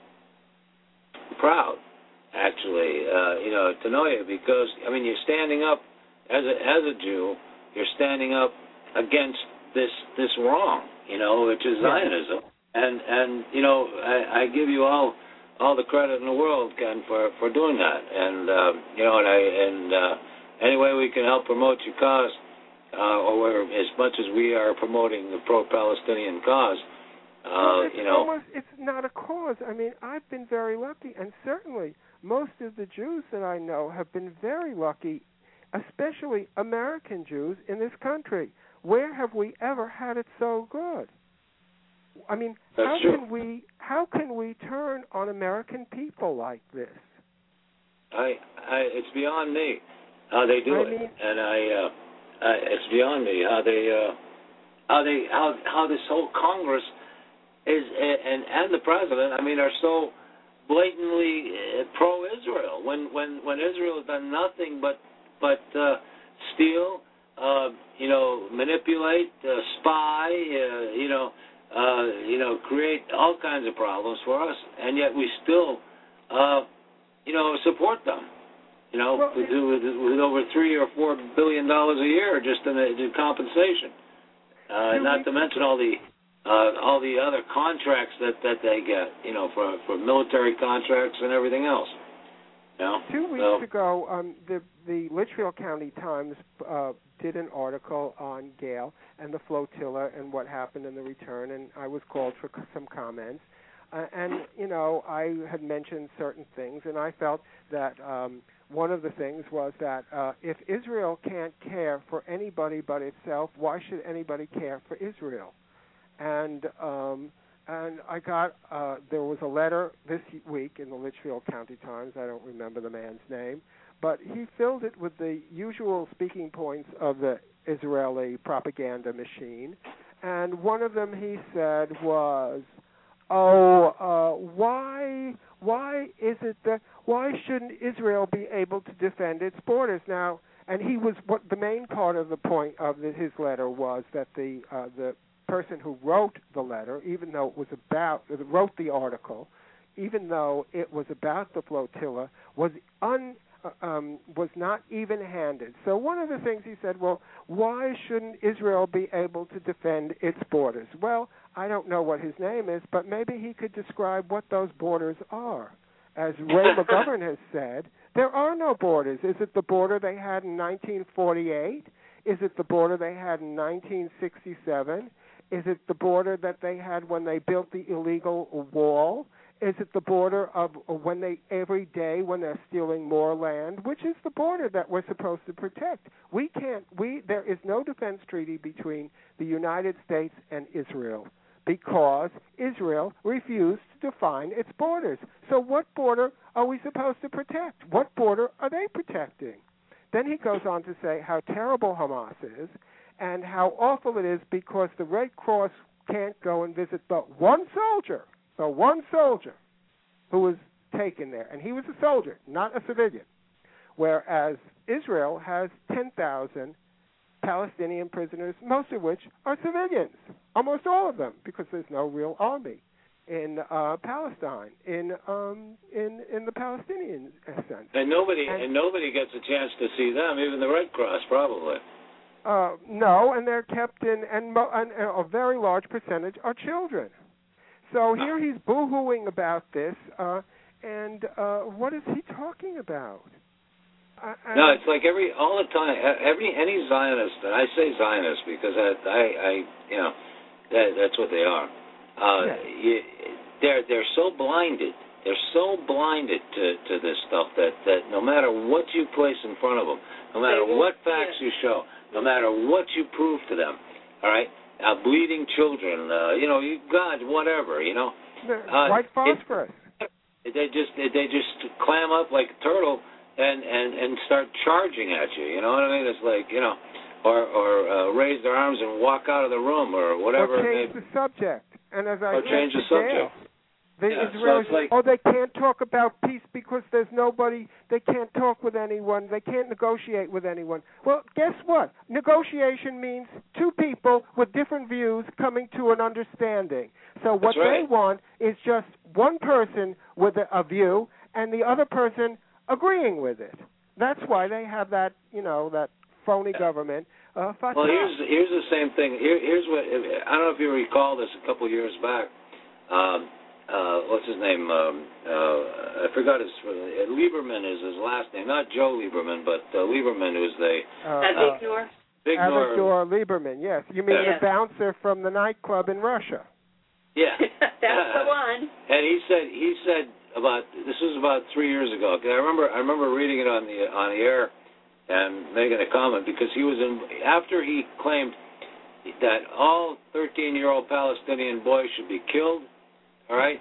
proud, actually, uh, you know, to know you, because, I mean, you're standing up, as a, as a Jew, you're standing up against this this wrong, you know, which is Yeah. Zionism. And, and you know, I, I give you all all the credit in the world, Ken, for, for doing that. And, uh, you know, and, I, and uh, any way we can help promote your cause, uh, or where, as much as we are promoting the pro-Palestinian cause, uh, well, it's you know. almost, it's not a cause. I mean, I've been very lucky, and certainly most of the Jews that I know have been very lucky, especially American Jews in this country. Where have we ever had it so good? I mean, That's how true. can we how can we turn on American people like this? I, I, it's beyond me how they do I it, mean, and I, uh, I, it's beyond me how they, uh, how they, how how this whole Congress is, and and the president, I mean, are so blatantly uh, pro-Israel when when when Israel has done nothing but but uh, steal, uh, you know, manipulate, uh, spy, uh, you know. Uh, you know, create all kinds of problems for us, and yet we still, uh, you know, support them. You know, well, with, with, with over three or four billion dollars a year just in, in compensation. Uh, not to mention all the uh, all the other contracts that, that they get. You know, for for military contracts and everything else. No? Two weeks no. ago, um, the the Litchfield County Times uh, did an article on Gale and the flotilla and what happened in the return, and I was called for c- some comments. Uh, and, you know, I had mentioned certain things, and I felt that um, one of the things was that uh, if Israel can't care for anybody but itself, why should anybody care for Israel? And um, and I got, uh, there was a letter this week in the Litchfield County Times, I don't remember the man's name, but he filled it with the usual speaking points of the Israeli propaganda machine. And one of them he said was, oh, uh, why why is it that, why shouldn't Israel be able to defend its borders? Now, and he was, what the main part of the point of the, his letter was that the uh, the person who wrote the letter, even though it was about, wrote the article, even though it was about the flotilla, was un um, was not even-handed. So one of the things he said, well, why shouldn't Israel be able to defend its borders? Well, I don't know what his name is, but maybe he could describe what those borders are. As Ray McGovern has said, there are no borders. Is it the border they had in nineteen forty-eight? Is it the border they had in nineteen sixty-seven? Is it the border that they had when they built the illegal wall? Is it the border of when they, every day when they're stealing more land? Which is the border that we're supposed to protect? We can't, we, there is no defense treaty between the United States and Israel because Israel refused to define its borders. So what border are we supposed to protect? What border are they protecting? Then he goes on to say how terrible Hamas is and how awful it is because the Red Cross can't go and visit the one soldier, the one soldier who was taken there. And he was a soldier, not a civilian. Whereas Israel has ten thousand Palestinian prisoners, most of which are civilians, almost all of them, because there's no real army in uh, Palestine, in um, in in the Palestinian sense. And nobody and, and nobody gets a chance to see them, even the Red Cross, probably. Uh, no, and they're kept in, and, mo- and a very large percentage are children. So here he's boo-hooing about this, uh, and uh, what is he talking about? Uh, no, it's like every all the time, every any Zionist, and I say Zionist because I, I, I you know, that, that's what they are. Uh, yeah. you, they're they're so blinded, they're so blinded to, to this stuff that, that no matter what you place in front of them, no matter what facts you show, no matter what you prove to them, all right, uh, bleeding children, uh, you know, you, God, whatever, you know, uh, white phosphorus. It, they just they just clam up like a turtle. And, and, and start charging at you, you know what I mean? It's like, you know, or or uh, raise their arms and walk out of the room or whatever. Or change they, the subject. And as I or change the subject. The yeah, Israelis, so like, oh, they can't talk about peace because there's nobody, they can't talk with anyone, they can't negotiate with anyone. Well, guess what? Negotiation means two people with different views coming to an understanding. So what right. they want is just one person with a, a view and the other person agreeing with it. That's why they have that, you know, that phony government. Uh, well, here's here's the same thing. Here, here's what I don't know if you recall this a couple years back. Um, uh, what's his name? Um, uh, I forgot his. Uh, Lieberman is his last name, not Joe Lieberman, but uh, Lieberman, who's the. Uh, That's uh, Ignore. Avigdor Lieberman. Yes, you mean yeah. the bouncer from the nightclub in Russia? Yeah, that's uh, the one. And he said he said. About this was about three years ago. I remember I remember reading it on the on the air and making a comment because he was in after he claimed that all thirteen-year-old Palestinian boys should be killed. All right,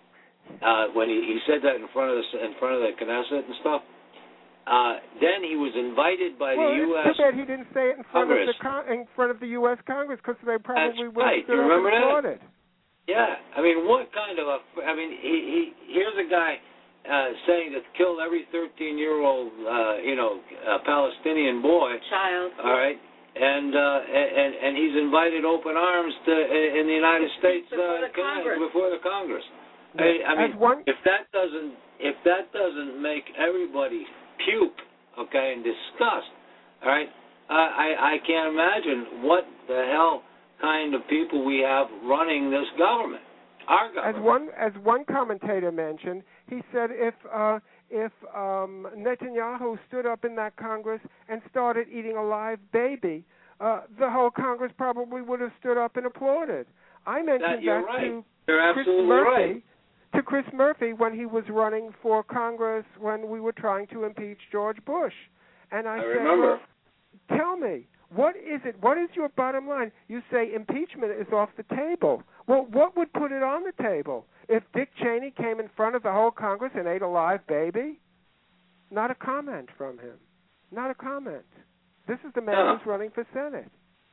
uh, when he, he said that in front of the in front of the Knesset and stuff. Uh, then he was invited by well, the U S Well, it's too bad he didn't say it in front Congress. of the con- in front of the U S Congress because they probably That's would right. have stood You up remember and that? fought it. Yeah, I mean, what kind of a? I mean, he, he here's a guy uh, saying to kill every thirteen-year-old, uh, you know, uh, Palestinian boy, child. All right, and uh, and and he's invited open arms to in the United States before uh, the Congress. Before the Congress. Yeah. I, I mean, one, if that doesn't if that doesn't make everybody puke, okay, and disgust, all right, uh, I I can't imagine what the hell kind of people we have running this government, our government. As one as one commentator mentioned, he said if uh, if um, Netanyahu stood up in that Congress and started eating a live baby, uh, the whole Congress probably would have stood up and applauded. I mentioned that, you're that right. to You're Chris absolutely Murphy, right. to Chris Murphy when he was running for Congress when we were trying to impeach George Bush. And I, I said, remember. well, tell me, what is it? What is your bottom line? You say impeachment is off the table. Well, what would put it on the table? If Dick Cheney came in front of the whole Congress and ate a live baby? Not a comment from him. Not a comment. This is the man Yeah. who's running for Senate.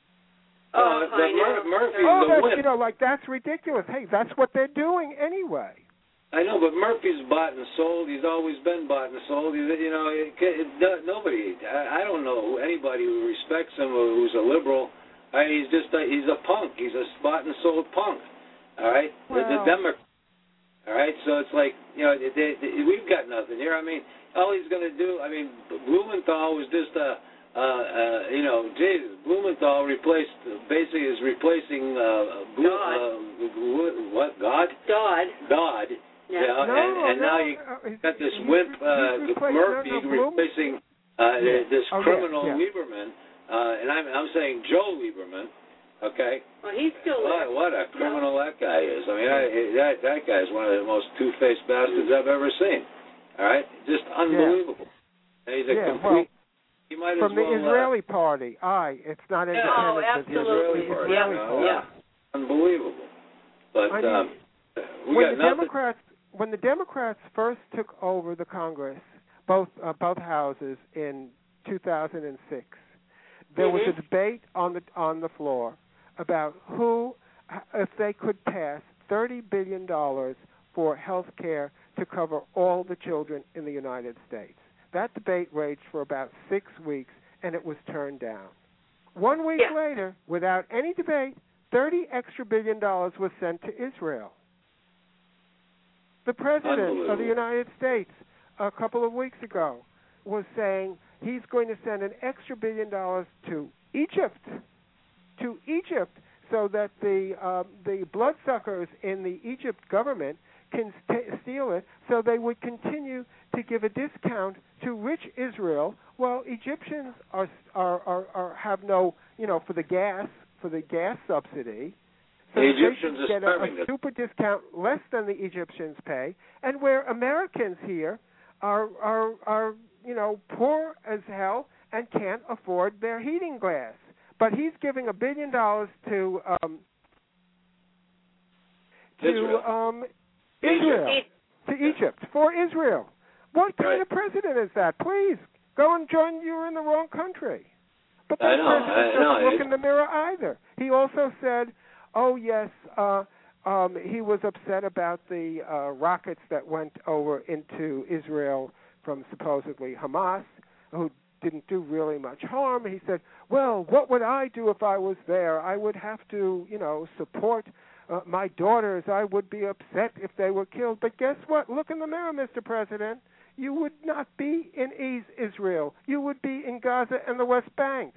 Oh, Uh, I know. Mur- Murphy's Oh, the that's, whip. you know, like, that's ridiculous. Hey, that's what they're doing anyway. I know, but Murphy's bought and sold. He's always been bought and sold. He's, you know, it, it, nobody. I, I don't know anybody who respects him or who's a liberal. I, he's just a, he's a punk. He's a bought and sold punk. All right, Well, the, the Democrat. All right, so it's like, you know, they, they, we've got nothing here. I mean, all he's going to do. I mean, Blumenthal was just a. Uh, uh, you know, Jesus, Blumenthal replaced, basically is replacing uh, Blue, God. uh, what, God? Dodd. Dodd. Yeah. Yeah, No, and, and no, now you uh, got this he's- wimp he's uh, replaced- Murphy no, no, Blum- replacing uh, Yeah. this Oh, yeah, criminal yeah. Lieberman, uh, and I'm I'm saying Joe Lieberman. Okay. Well, he's still there. What, what a criminal that guy is. I mean, I, that that guy is one of the most two-faced bastards I've ever seen. All right, just unbelievable. And he's a Yeah, complete. He might From as well, the Israeli Party. Aye, it's not Yeah, independent. oh, but the absolutely. Israeli, Israeli Yeah, Party. yeah. Unbelievable. But I mean, um, we when got the nothing. Democrats when the Democrats first took over the Congress, both uh, both houses in two thousand six, there was Mhm. a debate on the on the floor about who, if they could pass thirty billion dollars for health care to cover all the children in the United States. That debate raged for about six weeks, and it was turned down. One week Yeah. later, without any debate, thirty extra billion dollars was sent to Israel. The President of the United States, a couple of weeks ago, was saying he's going to send an extra billion dollars to Egypt, to Egypt, so that the um, the bloodsuckers in the Egypt government can st- steal it, so they would continue to give a discount to rich Israel, while Egyptians are, are are are have no, you know, for the gas for the gas subsidy. So The they Egyptians should are get a, starving a them. super discount less than the Egyptians pay, and where Americans here are are are you know poor as hell and can't afford their heating glass. But he's giving a billion dollars to um, to Israel. um, Egypt. Israel, to Egypt, for Israel. What kind Right. of president is that? Please go and join. You're in the wrong country. But that I know, president I doesn't know. look in the mirror either. He also said, "Oh yes, uh, um, he was upset about the uh, rockets that went over into Israel from supposedly Hamas, who didn't do really much harm." He said, "Well, what would I do if I was there? I would have to, you know, support uh, my daughters. I would be upset if they were killed. But guess what? Look in the mirror, Mister President. You would not be in East Israel. You would be in Gaza and the West Bank.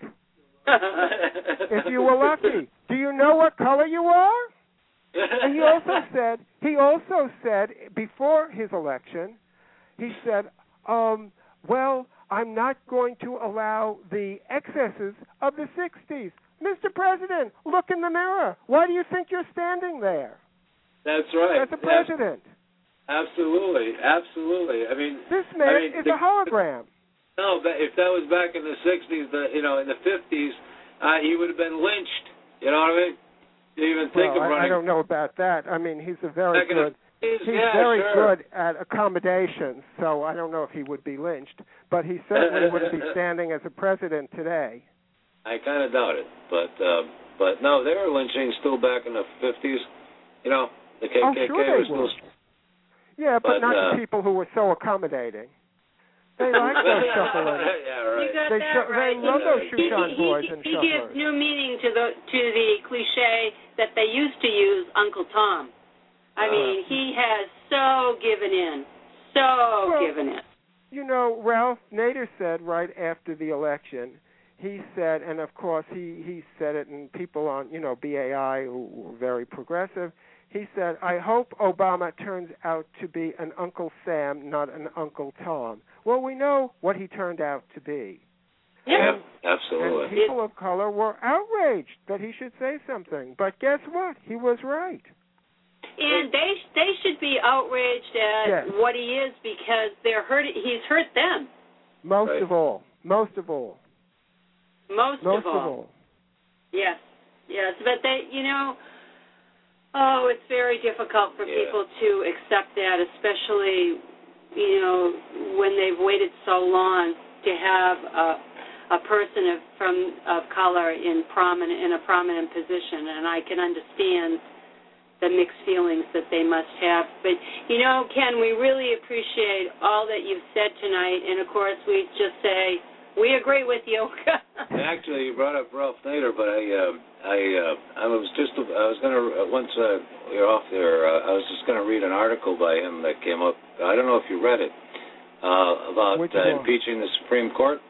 If you were lucky. Do you know what color you are?" And he also said, he also said before his election, he said, um, well, I'm not going to allow the excesses of the sixties. Mister President, look in the mirror. Why do you think you're standing there? That's right. As a president. Absolutely, absolutely. I mean, This man I mean, is the, a hologram. No, but if that was back in the sixties, the you know, in the fifties, uh, he would have been lynched. You know what I mean? You even think Well, of I, running. I don't know about that. I mean, he's a very back in the good. fifties, He's yeah, very sure. good at accommodations, so I don't know if he would be lynched. But he certainly wouldn't be standing as a president today. I kind of doubt it, but uh, but no, they were lynching still back in the fifties. You know, the K K K Oh, sure they was still. were. Yeah, but, But, not uh, the people who were so accommodating. They like those shuffling. Yeah, right. You got They, that shu- right. they love those He- Shushan he, boys he, and he shufflers. gives new meaning to the to the cliche that they used to use, Uncle Tom. I Uh. mean, he has so given in, so Well, given in. You know, Ralph Nader said right after the election, he said, and of course he, he said it, and people on, you know, B A I who were very progressive, he said, I hope Obama turns out to be an Uncle Sam, not an Uncle Tom. Well, we know what he turned out to be. Yeah, and, absolutely. And people of color were outraged that he should say something. But guess what? He was right. And they they should be outraged at yes. what he is because they're hurt. He's hurt them. Most right. of all. Most of all. Most, Most of all. Of all. Yes. Yes. But they, you know, oh, it's very difficult for yeah. people to accept that, especially, you know, when they've waited so long to have a, a person of, from of color in prominent in a prominent position, and I can understand the mixed feelings that they must have. But, you know, Ken, we really appreciate all that you've said tonight, and, of course, we just say we agree with you. Actually, you brought up Ralph Nader, but I, uh, I, uh, I was just, I was going to, once uh, you're off there, uh, I was just going to read an article by him that came up. I don't know if you read it, uh, about uh, impeaching the Supreme Court.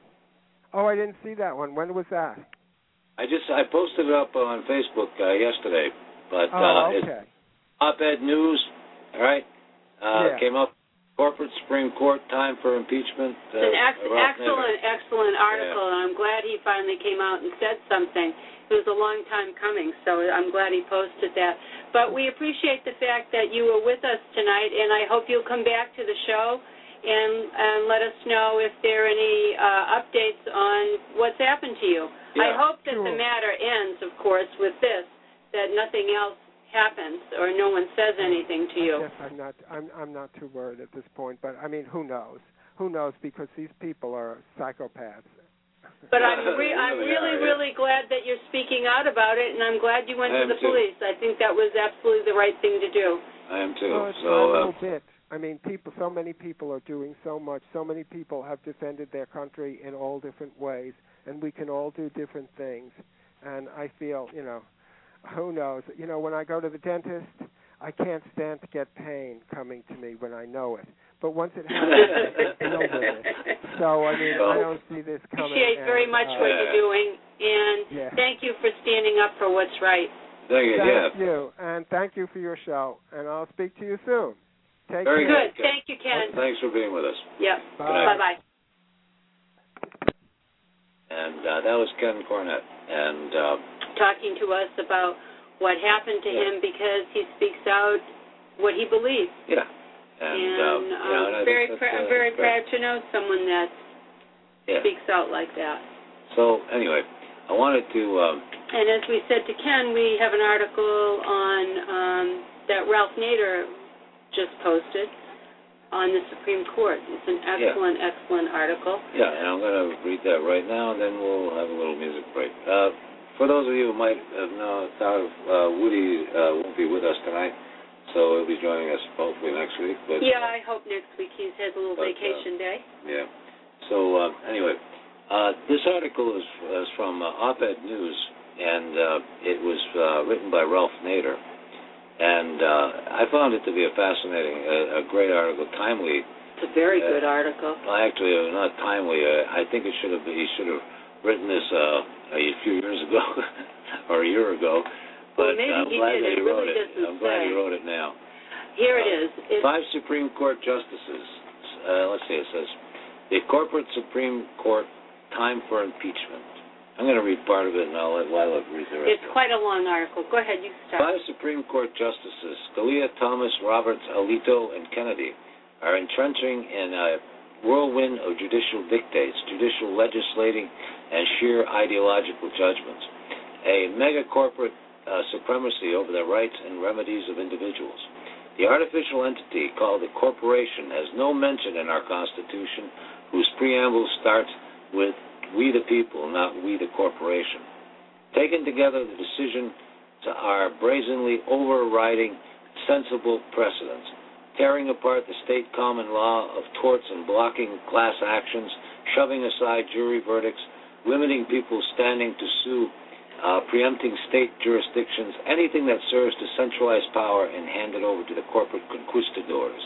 Oh, I didn't see that one. When was that? I just, I posted it up on Facebook uh, yesterday. But oh, uh, okay. it's op-ed news, all right, uh, yeah. came up, corporate Supreme Court, time for impeachment. Uh, it's an ex- excellent, Nader. excellent article, yeah. and I'm glad he finally came out and said something. It was a long time coming, so I'm glad he posted that. But we appreciate the fact that you were with us tonight, and I hope you'll come back to the show and, and let us know if there are any uh, updates on what's happened to you. Yeah, I hope that sure. the matter ends, of course, with this, that nothing else happens or no one says anything to you. I guess I'm not. I'm. I'm not too worried at this point. But I mean, who knows? Who knows? Because these people are psychopaths. But I'm. Re- I'm really, really glad that you're speaking out about it, and I'm glad you went I to the too. police. I think that was absolutely the right thing to do. I am too. Well, it's so a uh, little bit. I mean, people. So many people are doing so much. So many people have defended their country in all different ways, and we can all do different things. And I feel, you know. Who knows? You know, when I go to the dentist, I can't stand to get pain coming to me when I know it. But once it happens, I can deal with it. So, I mean, I don't see this coming. Appreciate and, very much uh, what you're doing, and yeah. thank you for standing up for what's right. thank you. Thank Yeah. you, and thank you for your show. And I'll speak to you soon. Take Very care. Good. Thank you, Ken. Thanks for being with us. Yep. Bye. Bye-bye. And uh, that was Ken Cornett. And uh, talking to us about what happened to yeah. him because he speaks out what he believes. Yeah. And, and um, um, you know, and I very think pr- that's, I'm uh, very great. proud to know someone that yeah. speaks out like that. So, anyway, I wanted to... Um, and as we said to Ken, we have an article on um, that Ralph Nader just posted on the Supreme Court. It's an excellent, yeah. excellent article. Yeah, and I'm going to read that right now, and then we'll have a little music break. Uh, for those of you who might have known, thought of uh, Woody uh, won't be with us tonight, so he'll be joining us hopefully next week. But yeah, I hope next week he has a little but, vacation uh, day. Yeah. So uh, anyway, uh, this article is, is from uh, op-ed News, and uh, it was uh, written by Ralph Nader. And uh, I found it to be a fascinating, a, a great article, timely. It's a very uh, good article. Well, actually, uh, not timely. Uh, I think it should have. He should have written this uh, a few years ago or a year ago. But well, maybe I'm he glad did. that he it wrote really it. I'm glad say. he wrote it now. Here uh, it is. It's five Supreme Court justices. Uh, let's see. It says the corporate Supreme Court time for impeachment. I'm going to read part of it, and I'll let Lila read the rest. It's quite a long article. Go ahead, you start. Five Supreme Court justices, Scalia, Thomas, Roberts, Alito, and Kennedy, are entrenching in a whirlwind of judicial dictates, judicial legislating, and sheer ideological judgments. A mega-corporate uh, supremacy over the rights and remedies of individuals. The artificial entity called the corporation has no mention in our Constitution, whose preamble starts with "We the people, not we the corporation." Taken together, the decisions are brazenly overriding sensible precedents, tearing apart the state common law of torts and blocking class actions, shoving aside jury verdicts, limiting people's standing to sue, uh, preempting state jurisdictions, anything that serves to centralize power and hand it over to the corporate conquistadors.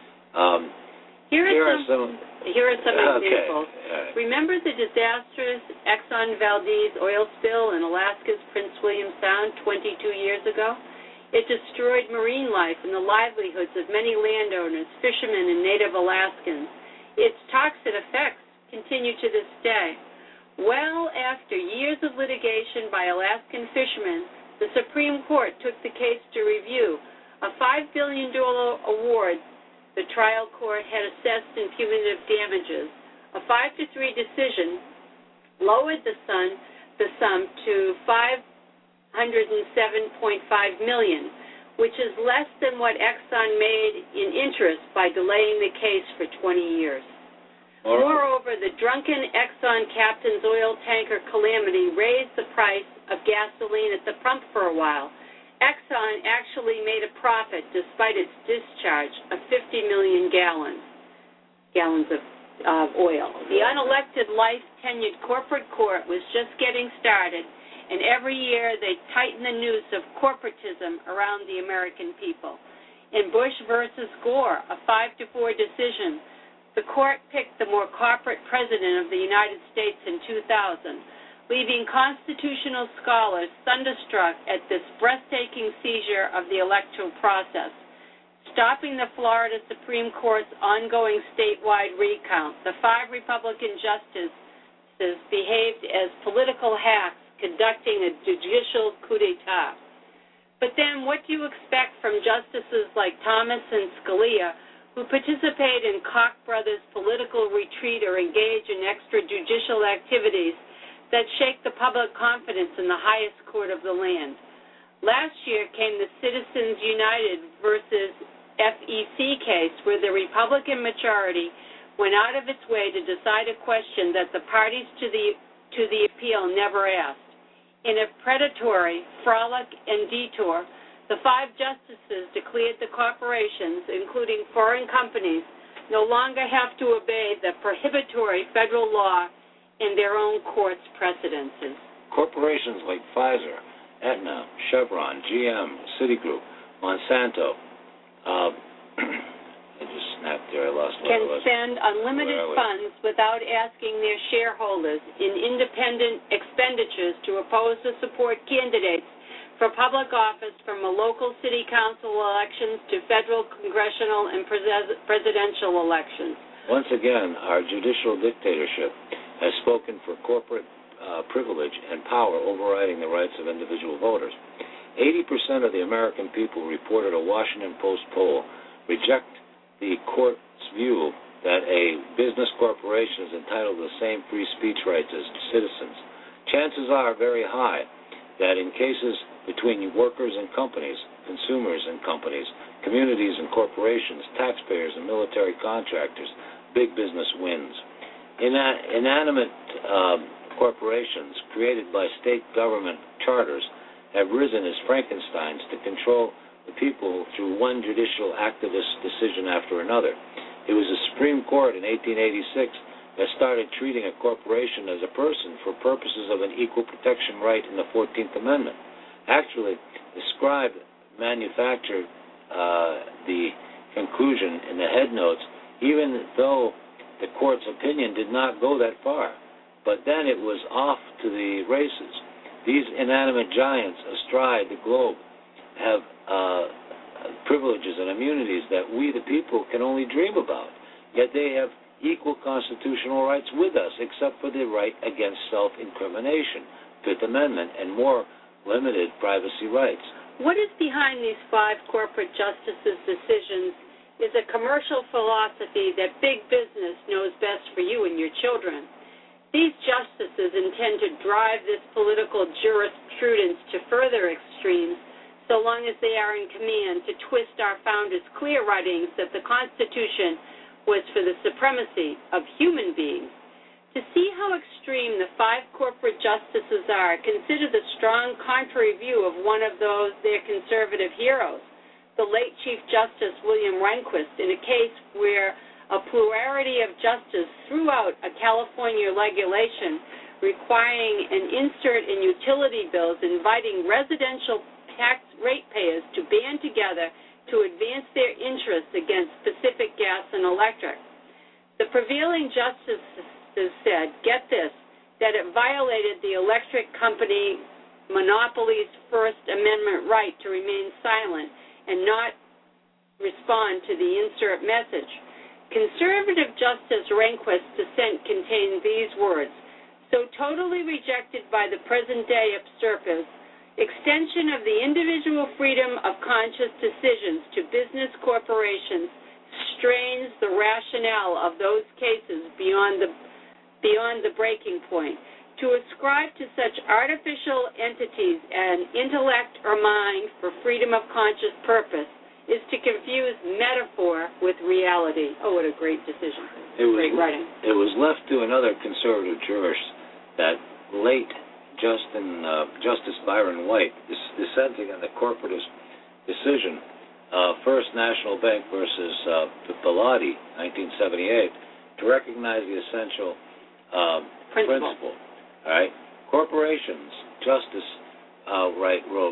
Um, Here are, here are some, some. Here are some okay. examples. Right. Remember the disastrous Exxon Valdez oil spill in Alaska's Prince William Sound twenty-two years ago? It destroyed marine life and the livelihoods of many landowners, fishermen, and native Alaskans. Its toxic effects continue to this day. Well, after years of litigation by Alaskan fishermen, the Supreme Court took the case to review. A five billion dollars award the trial court had assessed in punitive damages. A five to three decision lowered the sum, the sum to five hundred seven point five million dollars, which is less than what Exxon made in interest by delaying the case for twenty years. Moreover, the drunken Exxon captain's oil tanker calamity raised the price of gasoline at the pump for a while. Exxon actually made a profit despite its discharge of fifty million gallons, gallons of uh, oil. The unelected life-tenured corporate court was just getting started, and every year they tighten the noose of corporatism around the American people. In Bush versus Gore, a five to four decision, the court picked the more corporate president of the United States in two thousand, leaving constitutional scholars thunderstruck at this breathtaking seizure of the electoral process. Stopping the Florida Supreme Court's ongoing statewide recount, the five Republican justices behaved as political hacks conducting a judicial coup d'etat. But then what do you expect from justices like Thomas and Scalia, who participate in Koch brothers' political retreat or engage in extrajudicial activities that shake the public confidence in the highest court of the land? Last year came the Citizens United versus F E C case, where the Republican majority went out of its way to decide a question that the parties to the to the appeal never asked. In a predatory frolic and detour, the five justices declared the corporations, including foreign companies, no longer have to obey the prohibitory federal law in their own court's precedences. Corporations like Pfizer, Aetna, Chevron, G M, Citigroup, Monsanto, uh, I just snapped there, I lost what can it was. spend unlimited funds without asking their shareholders in independent expenditures to oppose or support candidates for public office, from a local city council elections to federal, congressional, and pres- presidential elections. Once again, our judicial dictatorship has spoken for corporate uh, privilege and power overriding the rights of individual voters. eighty percent of the American people, reported a Washington Post poll, reject the court's view that a business corporation is entitled to the same free speech rights as citizens. Chances are very high that in cases between workers and companies, consumers and companies, communities and corporations, taxpayers and military contractors, big business wins. Ina- inanimate uh, corporations created by state government charters have risen as Frankensteins to control the people through one judicial activist decision after another. It was the Supreme Court in eighteen eighty-six that started treating a corporation as a person for purposes of an equal protection right in the fourteenth Amendment. Actually, the scribe manufactured uh, the conclusion in the headnotes, even though the court's opinion did not go that far. But then it was off to the races. These inanimate giants astride the globe have uh, privileges and immunities that we, the people, can only dream about. Yet they have equal constitutional rights with us, except for the right against self-incrimination, Fifth Amendment, and more limited privacy rights. What is behind these five corporate justices' decisions is a commercial philosophy that big business knows best for you and your children. These justices intend to drive this political jurisprudence to further extremes, so long as they are in command to twist our founders' clear writings that the Constitution was for the supremacy of human beings. To see how extreme the five corporate justices are, consider the strong contrary view of one of those their conservative heroes, the late Chief Justice William Rehnquist, in a case where a plurality of justice threw out a California regulation requiring an insert in utility bills inviting residential tax ratepayers to band together to advance their interests against Pacific Gas and Electric. The prevailing justices said, get this, that it violated the electric company monopoly's First Amendment right to remain silent and not respond to the insert message. Conservative Justice Rehnquist's dissent contained these words: so totally rejected by the present-day observers, extension of the individual freedom of conscious decisions to business corporations strains the rationale of those cases beyond the beyond the breaking point. To ascribe to such artificial entities an intellect or mind for freedom of conscious purpose is to confuse metaphor with reality. Oh, what a great decision. It was, great writing. It was left to another conservative jurist, that late Justin, uh, Justice Byron White, dis- dissenting on the corporatist decision, uh, First National Bank versus uh, Bilotti, nineteen seventy-eight, to recognize the essential uh, principle. principle. All right, corporations, Justice uh, Wright wrote,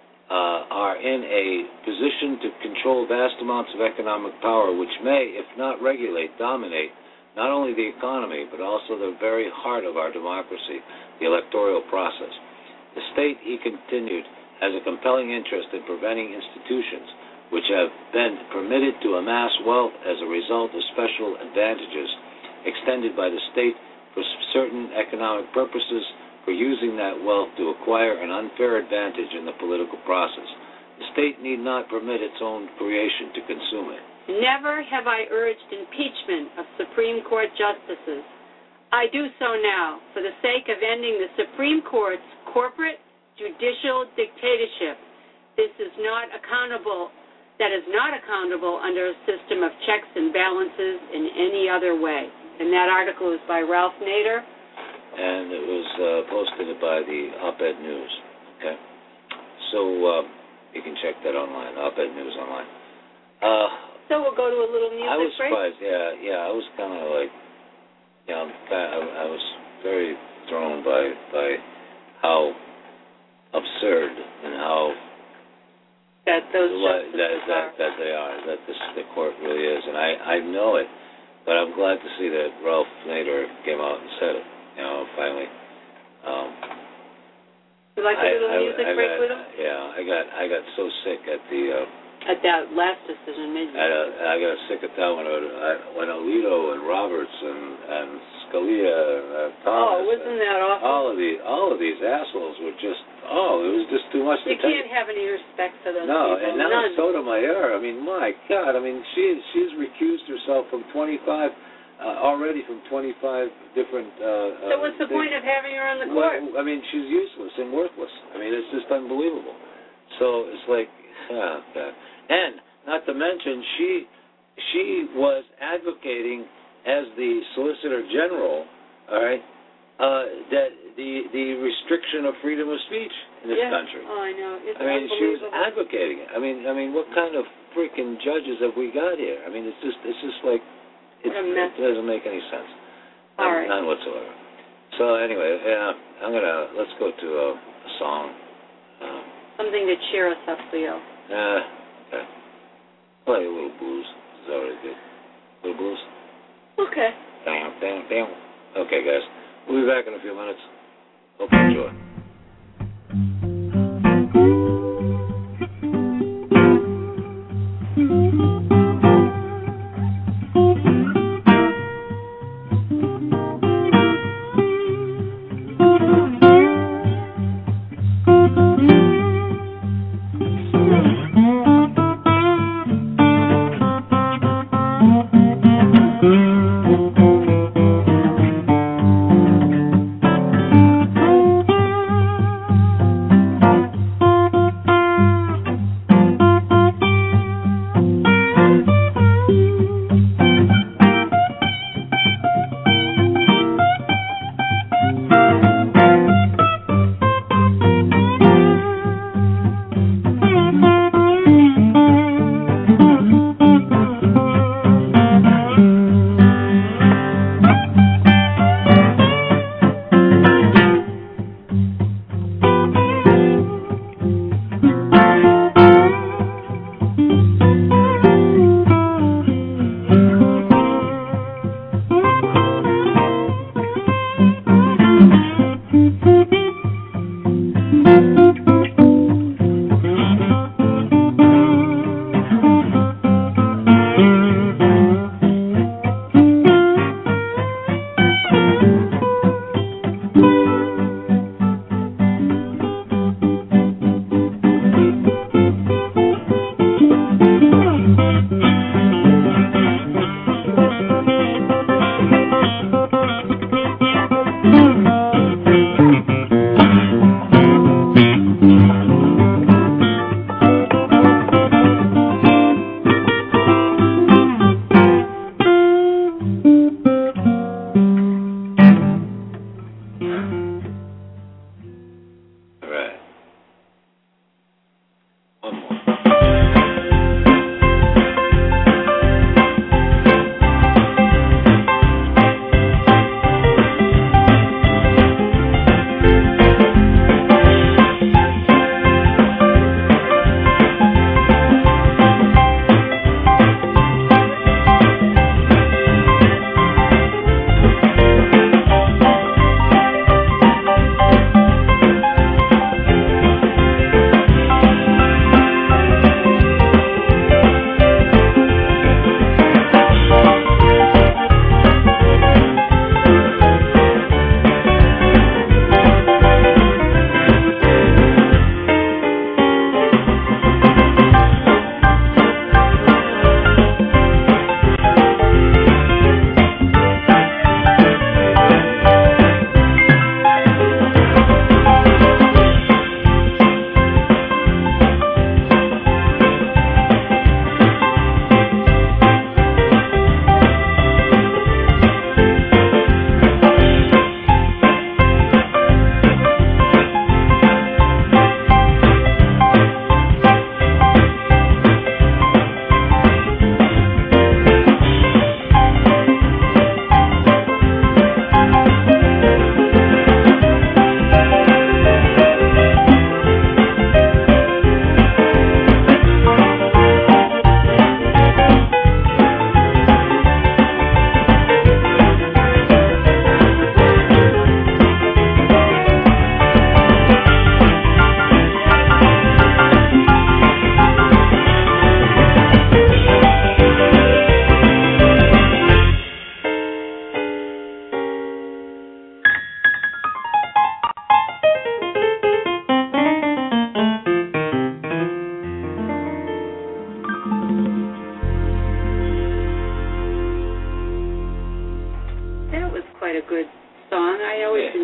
uh, are in a position to control vast amounts of economic power, which may, if not regulate, dominate not only the economy, but also the very heart of our democracy, the electoral process. The state, he continued, has a compelling interest in preventing institutions which have been permitted to amass wealth as a result of special advantages extended by the state for certain economic purposes, for using that wealth to acquire an unfair advantage in the political process. The state need not permit its own creation to consume it. Never have I urged impeachment of Supreme Court justices. I do so now for the sake of ending the Supreme Court's corporate judicial dictatorship. This is not accountable, that is not accountable under a system of checks and balances in any other way. And that article is by Ralph Nader. And it was uh, posted by the Op-Ed News. Okay, so uh, you can check that online, Op-Ed News online. Uh, so we'll go to a little music I was break? surprised. Yeah, yeah. I was kind of like, you know, I, I was very thrown by by how absurd and how that those that, that, justices that, are. that they are. That this the court really is, and I I know it. But I'm glad to see that Ralph Nader came out and said it. You know, finally. Um, you like a little I, music I, I break got, with him? Yeah, I got I got so sick at the. Uh, at that last decision, maybe. I, uh, I got sick at that when I, when Alito and Roberts and and Scalia and uh, Thomas. Oh, wasn't that awful? All of these all of these assholes were just oh, it was just too much you to take. You can't have any respect for those no, people. and now None. Sotomayor. I mean, my God. I mean, she she's recused herself from twenty-five. Uh, already from twenty-five different. Uh, so what's the things. point of having her on the court? Well, I mean, she's useless and worthless. I mean, it's just unbelievable. So it's like, oh God. And not to mention, she she was advocating as the Solicitor General, all right, uh, that the the restriction of freedom of speech in this yeah. country. Oh, I know. It's I mean, she was unbelievable. advocating it. I mean, I mean, what kind of freaking judges have we got here? I mean, it's just it's just like. It, it doesn't make any sense. All none, right. none whatsoever. So anyway, yeah, I'm gonna let's go to a, a song. Uh, Something to cheer us up, Leo. Uh, okay. Play a little blues. It's already good. A little blues. Okay. Bam, bam, bam. Okay, guys. We'll be back in a few minutes. Hope you enjoy.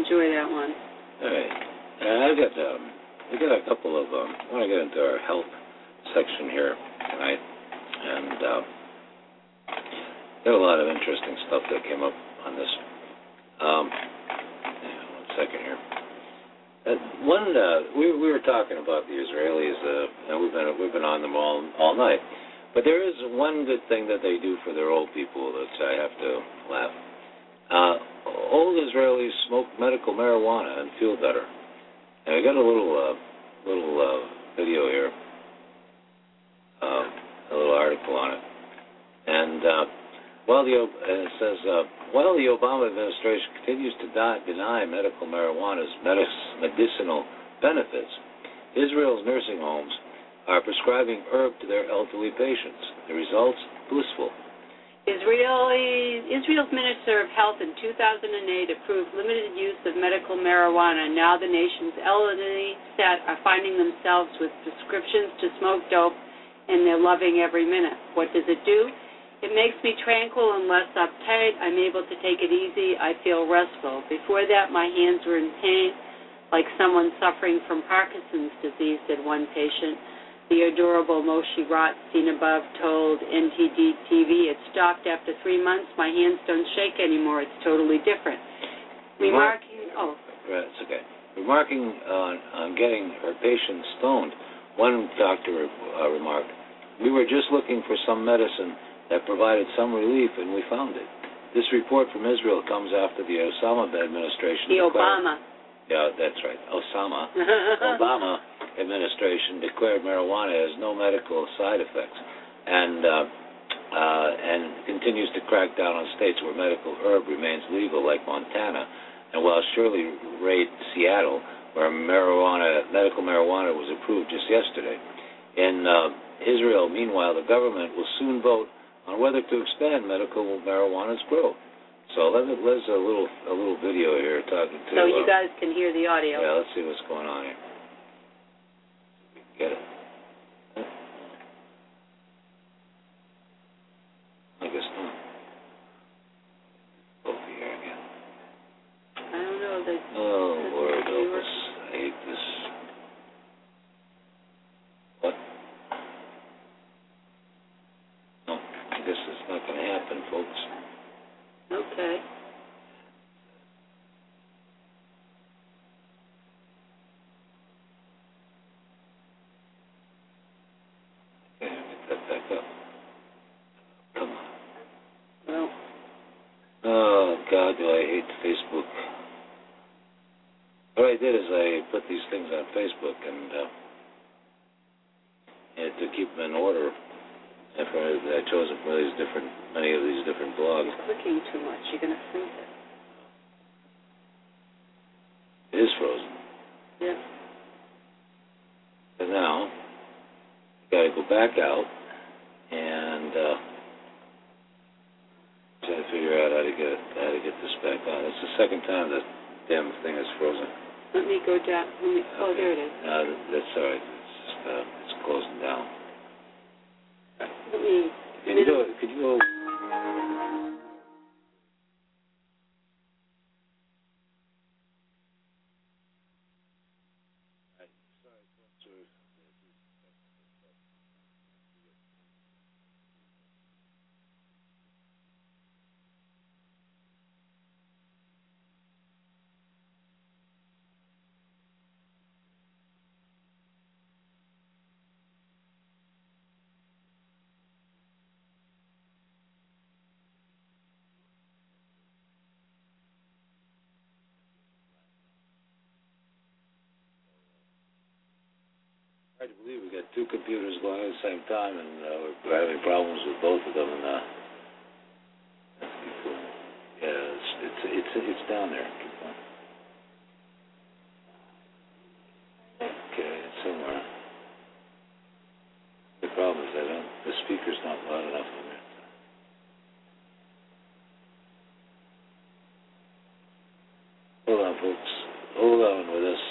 enjoy that one. All right. Uh, I got um, we got a couple of. Um, I want to get into our health section here tonight, and uh, got a lot of interesting stuff that came up on this. Um, one second here. Uh, one, uh, we we were talking about the Israelis, uh, and we've been we've been on them all all night. But there is one good thing that they do for their old people that I have to laugh. Uh, old Israelis smoke medical marijuana and feel better. And I got a little uh, little uh, video here, uh, a little article on it, and uh, while the uh, it says. Uh, While the Obama administration continues to die, deny medical marijuana's medis- medicinal benefits, Israel's nursing homes are prescribing herb to their elderly patients. The results, blissful. Israeli, Israel's Minister of Health in two thousand eight approved limited use of medical marijuana. Now the nation's elderly set are finding themselves with prescriptions to smoke dope, and they're loving every minute. What does it do? It makes me tranquil and less uptight. I'm able to take it easy. I feel restful. Before that, my hands were in pain, like someone suffering from Parkinson's disease, said one patient. The adorable Moshe Rott, seen above, told N T D T V, it stopped after three months. My hands don't shake anymore. It's totally different. Remarking, oh. Right, it's okay. Remarking on, on getting her patients stoned, one doctor uh, remarked, we were just looking for some medicine that provided some relief, and we found it. This report from Israel comes after the Osama administration... The declared, Obama. Yeah, that's right. Osama. Obama administration declared marijuana has no medical side effects and uh, uh, and continues to crack down on states where medical herb remains legal, like Montana, and while Shirley Ray, Seattle, where marijuana, medical marijuana was approved just yesterday. In uh, Israel, meanwhile, the government will soon vote on whether to expand medical marijuana's growth. So let me, let's a little a little video here talking to. So you uh, guys can hear the audio. Yeah, let's see what's going on here. Get it? I guess not. Over here again. I don't know. The, Oh the Lord, help viewer. us! I hate this. What? No, I guess it's not going to happen, folks. Okay. Okay, get that back up. Come on. Well, Oh, God, do I hate Facebook. What I did is I put these things on Facebook and, uh, and to keep them in order. And for, I chose them from these different, many of these different blogs. you're clicking too much. You're going to freeze it. It is frozen. Yeah. And now, you got to go back out and uh, try to figure out how to get how to get this back on. It's the second time that damn thing is frozen. Let me go down. Let me, oh, Okay. there it is. No, that's all right. It's just, uh, it's closing down. Let me. Could you go? Could you go? Hard to believe we got two computers going at the same time, and uh, we're having problems with both of them. And uh, that's pretty cool. Yeah, it's it's it's it's down there. Keep going. Okay, it's somewhere. The problem is I don't. The speaker's not loud enough for me. Hold on, folks. Hold on with us.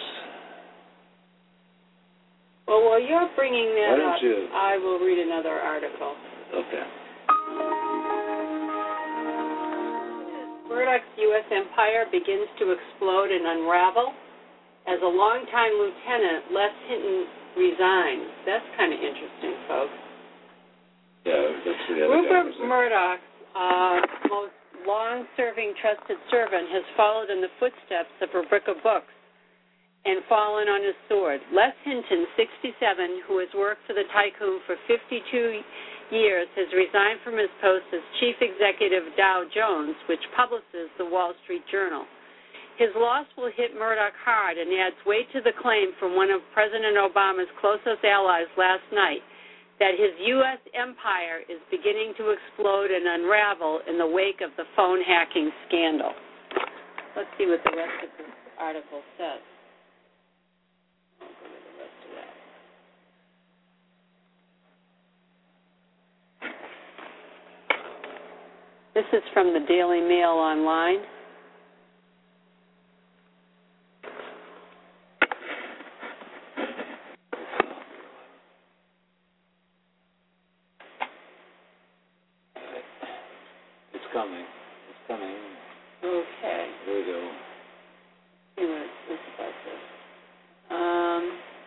Well, while you're bringing that Why don't up, you- I will read another article. Okay. Murdoch's U S empire begins to explode and unravel as a longtime lieutenant, Les Hinton, resigns. That's kind of interesting, folks. Yeah, that's the other Rupert guy. Murdoch's uh, most long-serving trusted servant has followed in the footsteps of Rebecca Books and fallen on his sword. Les Hinton, sixty-seven, who has worked for the tycoon for fifty-two years, has resigned from his post as chief executive of Dow Jones, which publishes the Wall Street Journal. His loss will hit Murdoch hard and adds weight to the claim from one of President Obama's closest allies last night that his U S empire is beginning to explode and unravel in the wake of the phone hacking scandal. Let's see what the rest of this article says. I'll go to the rest of that. This is from the Daily Mail Online. It's coming. It's coming. Okay. Here we go. See what it says about this. Um,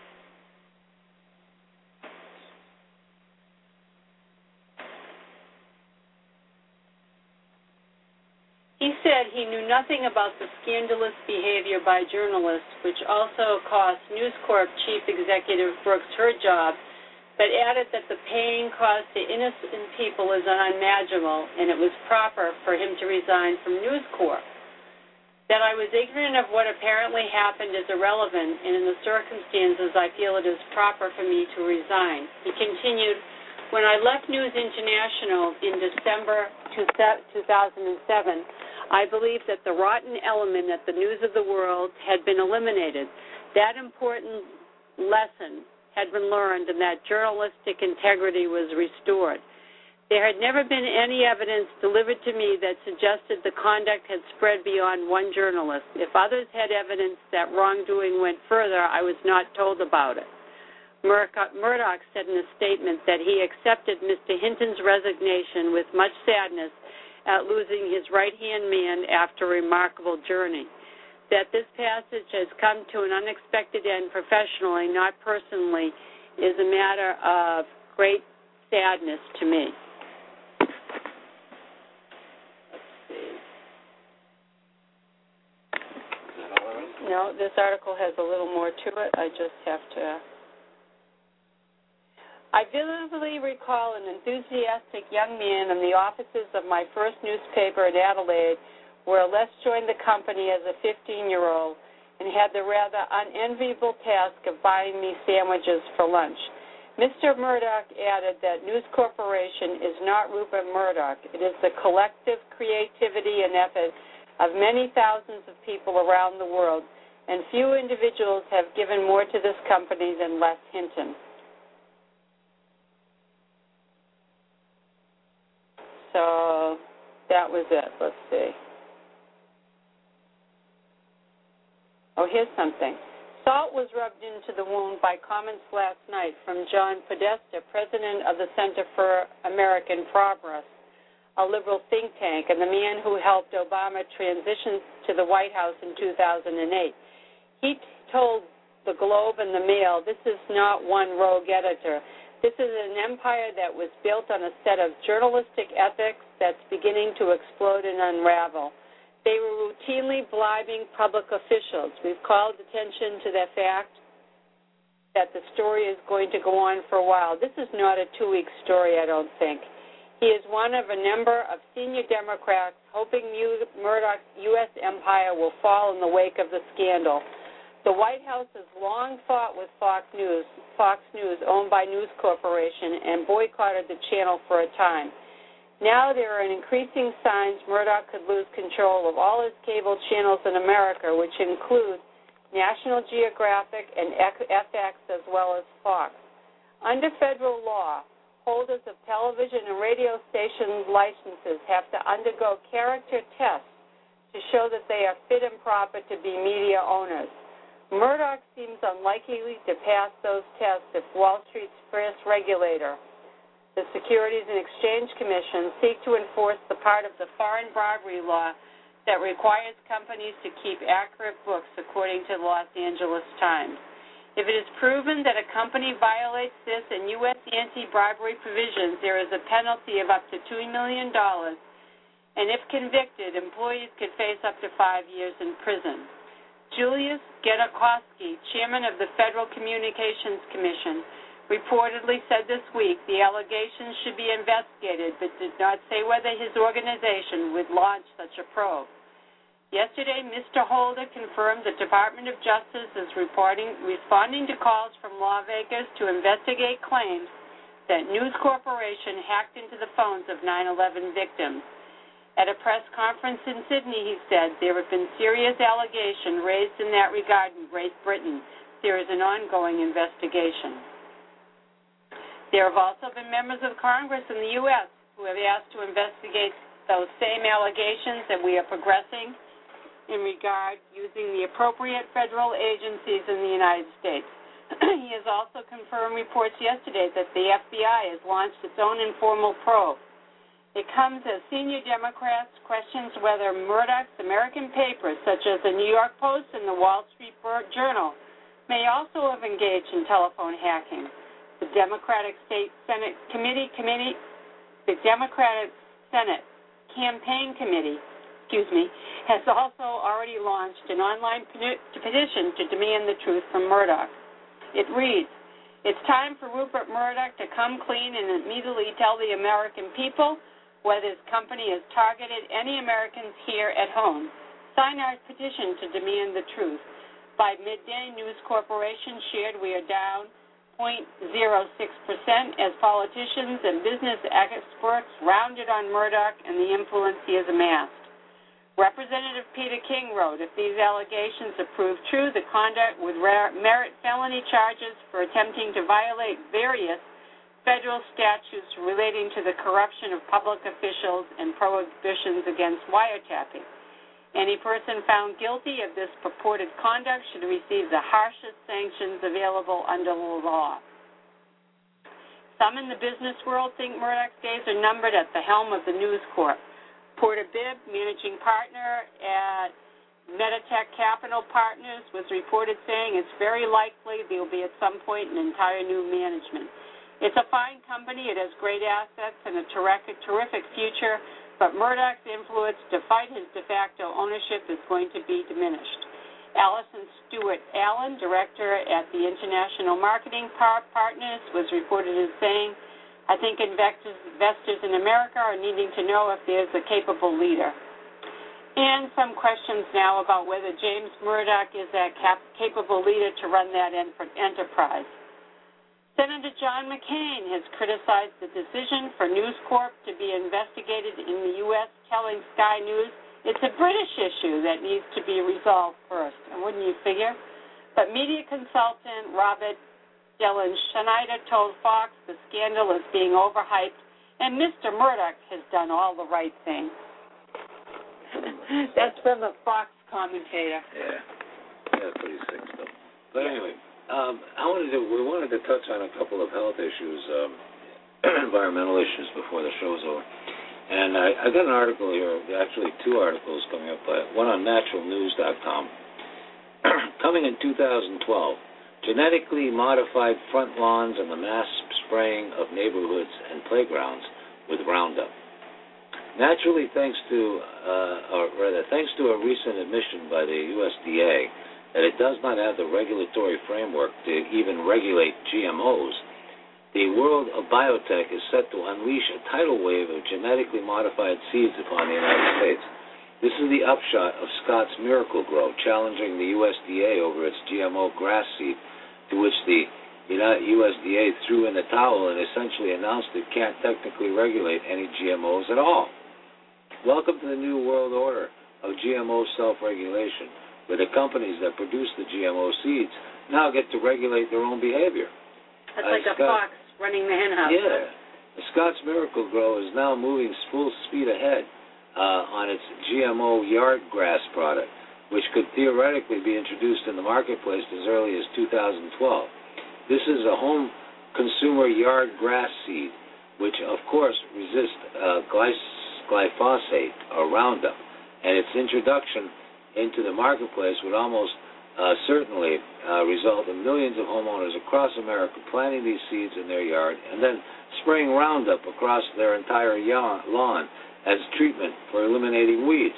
he said he knew nothing about the scandalous behavior by journalists, which also cost News Corp chief executive Brooks her job, but added that the pain caused to innocent people is unimaginable, and it was proper for him to resign from News Corp. That I was ignorant of what apparently happened is irrelevant, and in the circumstances, I feel it is proper for me to resign. He continued, when I left News International in December two thousand seven, I believed that the rotten element at the news of the world had been eliminated. That important lesson had been learned and that journalistic integrity was restored. There had never been any evidence delivered to me that suggested the conduct had spread beyond one journalist. If others had evidence that wrongdoing went further, I was not told about it. Murdoch said in a statement that he accepted Mister Hinton's resignation with much sadness at losing his right-hand man after a remarkable journey. That this passage has come to an unexpected end professionally, not personally, is a matter of great sadness to me. Let's see. No, this article has a little more to it. I just have to... I vividly recall an enthusiastic young man in the offices of my first newspaper in Adelaide, where Les joined the company as a fifteen-year-old and had the rather unenviable task of buying me sandwiches for lunch. Mister Murdoch added that News Corporation is not Rupert Murdoch. It is the collective creativity and effort of many thousands of people around the world, and few individuals have given more to this company than Les Hinton. So that was it. Let's see. Oh, here's something. Salt was rubbed into the wound by comments last night from John Podesta, president of the Center for American Progress, a liberal think tank, and the man who helped Obama transition to the White House in two thousand eight. He told the Globe and the Mail, this is not one rogue editor. This is an empire that was built on a set of journalistic ethics that's beginning to explode and unravel. They were routinely bribing public officials. We've called attention to the fact that the story is going to go on for a while. This is not a two-week story, I don't think. He is one of a number of senior Democrats hoping Murdoch's U S empire will fall in the wake of the scandal. The White House has long fought with Fox News, Fox News, owned by News Corporation, and boycotted the channel for a time. Now there are increasing signs Murdoch could lose control of all his cable channels in America, which include National Geographic and F X as well as Fox. Under federal law, holders of television and radio station licenses have to undergo character tests to show that they are fit and proper to be media owners. Murdoch seems unlikely to pass those tests if Wall Street's first regulator, the Securities and Exchange Commission, seek to enforce the part of the foreign bribery law that requires companies to keep accurate books, according to the Los Angeles Times. If it is proven that a company violates this and U S anti-bribery provisions, there is a penalty of up to two million dollars, and if convicted, employees could face up to five years in prison. Julius Genachowski, chairman of the Federal Communications Commission, reportedly said this week the allegations should be investigated, but did not say whether his organization would launch such a probe. Yesterday, Mister Holder confirmed the Department of Justice is reporting, responding to calls from lawmakers to investigate claims that News Corporation hacked into the phones of nine eleven victims. At a press conference in Sydney, he said there have been serious allegations raised in that regard in Great Britain. There is an ongoing investigation. There have also been members of Congress in the U S who have asked to investigate those same allegations, and we are progressing in regard using the appropriate federal agencies in the United States. He has also confirmed reports yesterday that the F B I has launched its own informal probe. It comes as senior Democrats questions whether Murdoch's American papers, such as the New York Post and the Wall Street Journal, may also have engaged in telephone hacking. The Democratic State Senate Committee, Committee, the Democratic Senate Campaign Committee, excuse me, has also already launched an online petition to demand the truth from Murdoch. It reads, "It's time for Rupert Murdoch to come clean and immediately tell the American people whether his company has targeted any Americans here at home. Sign our petition to demand the truth." By midday, News Corporation shared we are down zero point zero six percent as politicians and business experts rounded on Murdoch and the influence he has amassed. Representative Peter King wrote, if these allegations are proved true, the conduct would merit felony charges for attempting to violate various federal statutes relating to the corruption of public officials and prohibitions against wiretapping. Any person found guilty of this purported conduct should receive the harshest sanctions available under the law. Some in the business world think Murdoch's days are numbered at the helm of the News Corp. Porter Bibb, managing partner at Meditech Capital Partners, was reported saying it's very likely there will be at some point an entire new management. It's a fine company. It has great assets and a terrific, terrific future, but Murdoch's influence to fight his de facto ownership is going to be diminished. Allison Stewart Allen, director at the International Marketing Partners, was reported as saying, I think investors, investors in America are needing to know if there's a capable leader. And some questions now about whether James Murdoch is that cap- capable leader to run that enterprise. Senator John McCain has criticized the decision for News Corp to be investigated in the U S, telling Sky News it's a British issue that needs to be resolved first. And wouldn't you figure? But media consultant Robert Dylan Schneider told Fox the scandal is being overhyped, and Mister Murdoch has done all the right things. That's from the Fox commentator. Yeah, that's pretty sick stuff. But anyway, um, I wanted to we wanted to touch on a couple of health issues, um, environmental issues before the show's over. And I, I got an article here, actually two articles coming up, uh, one on natural news dot com. Coming in two thousand twelve, genetically modified front lawns and the mass spraying of neighborhoods and playgrounds with Roundup. Naturally, thanks to, uh, or rather, thanks to a recent admission by the U S D A that it does not have the regulatory framework to even regulate G M Os, the world of biotech is set to unleash a tidal wave of genetically modified seeds upon the United States. This is the upshot of Scott's Miracle-Gro challenging the U S D A over its G M O grass seed, to which the U S D A threw in the towel and essentially announced it can't technically regulate any G M Os at all. Welcome to the new world order of G M O self-regulation, where the companies that produce the G M O seeds now get to regulate their own behavior. That's like uh, a Scott, fox running the hen house. Yeah. The Scott's Miracle-Gro is now moving full speed ahead uh, on its G M O yard grass product, which could theoretically be introduced in the marketplace as early as two thousand twelve. This is a home consumer yard grass seed, which of course resists uh, glyphosate or Roundup, and its introduction into the marketplace would almost uh, certainly uh, result in millions of homeowners across America planting these seeds in their yard and then spraying Roundup across their entire lawn as treatment for eliminating weeds.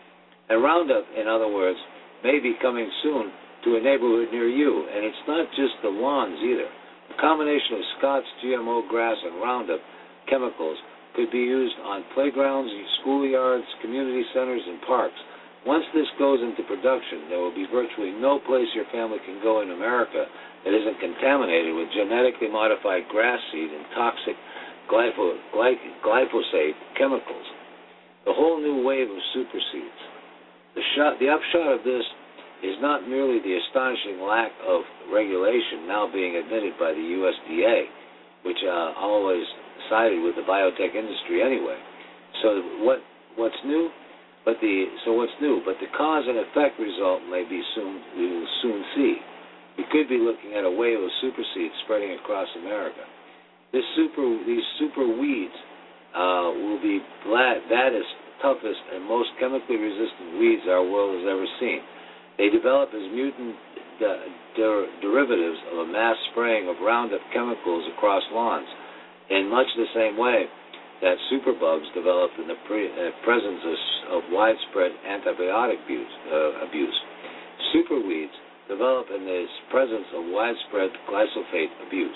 And Roundup, in other words, may be coming soon to a neighborhood near you, and it's not just the lawns either. A combination of Scott's G M O grass and Roundup chemicals could be used on playgrounds, schoolyards, community centers, and parks. Once this goes into production, there will be virtually no place your family can go in America that isn't contaminated with genetically modified grass seed and toxic glypho- glyphosate chemicals. The whole new wave of super seeds. The, shot, the upshot of this is not merely the astonishing lack of regulation now being admitted by the U S D A, which uh, always sided with the biotech industry anyway. So what what's new? But the so what's new? But the cause and effect result may be soon we will soon see. We could be looking at a wave of super seeds spreading across America. This super these super weeds uh, will be bad, baddest, toughest, and most chemically resistant weeds our world has ever seen. They develop as mutant de- der- derivatives of a mass spraying of Roundup chemicals across lawns, in much the same way that superbugs develop in the pre- uh, presence of, of widespread antibiotic abuse, uh, abuse. Superweeds develop in the presence of widespread glyphosate abuse.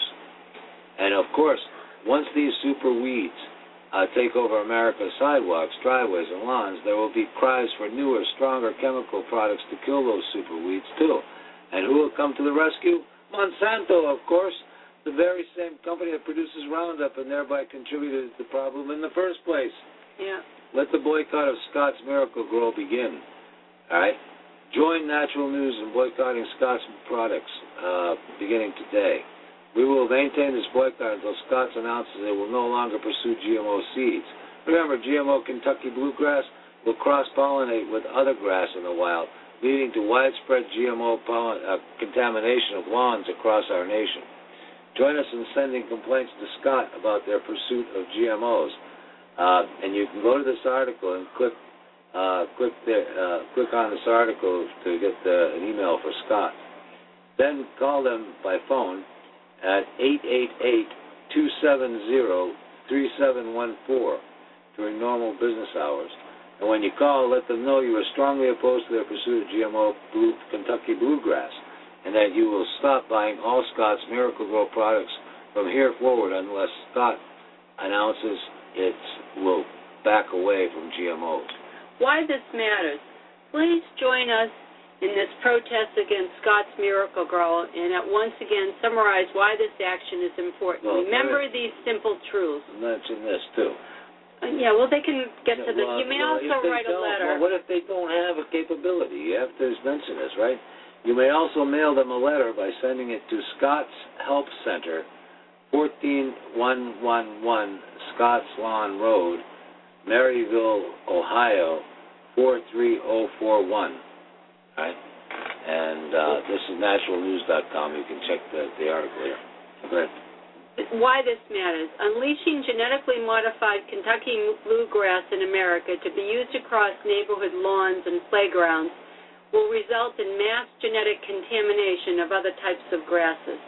And of course, once these superweeds uh, take over America's sidewalks, driveways, and lawns, there will be cries for newer, stronger chemical products to kill those superweeds too. And who will come to the rescue? Monsanto, of course. The very same company that produces Roundup and thereby contributed to the problem in the first place. Yeah. Let the boycott of Scott's Miracle-Gro begin. All right? Join Natural News in boycotting Scott's products uh, beginning today. We will maintain this boycott until Scott's announces they will no longer pursue G M O seeds. Remember, G M O Kentucky bluegrass will cross-pollinate with other grass in the wild, leading to widespread G M O pollen, uh, contamination of lawns across our nation. Join us in sending complaints to Scott about their pursuit of G M Os. Uh, and you can go to this article and click uh, click there, uh, click on this article to get the, an email for Scott. Then call them by phone at eight eight eight, two seven zero, three seven one four during normal business hours. And when you call, let them know you are strongly opposed to their pursuit of G M O blue, Kentucky bluegrass, and that you will stop buying all Scott's Miracle-Gro products from here forward unless Scott announces it will back away from G M Os. Why this matters. Please join us in this protest against Scott's Miracle-Gro and at once again summarize why this action is important. Well, Remember right. these simple truths. Mention this, too. Uh, yeah, well, they can get to the... Well, you may well, also write a letter. Well, what if they don't have a capability? You have to mention this, right? You may also mail them a letter by sending it to Scott's Help Center, fourteen one one one Scotts Lawn Road, Maryville, Ohio, four three zero four one. Right? And uh, this is natural news dot com. You can check the, the article here. Go ahead. Why this matters. Unleashing genetically modified Kentucky bluegrass in America to be used across neighborhood lawns and playgrounds will result in mass genetic contamination of other types of grasses.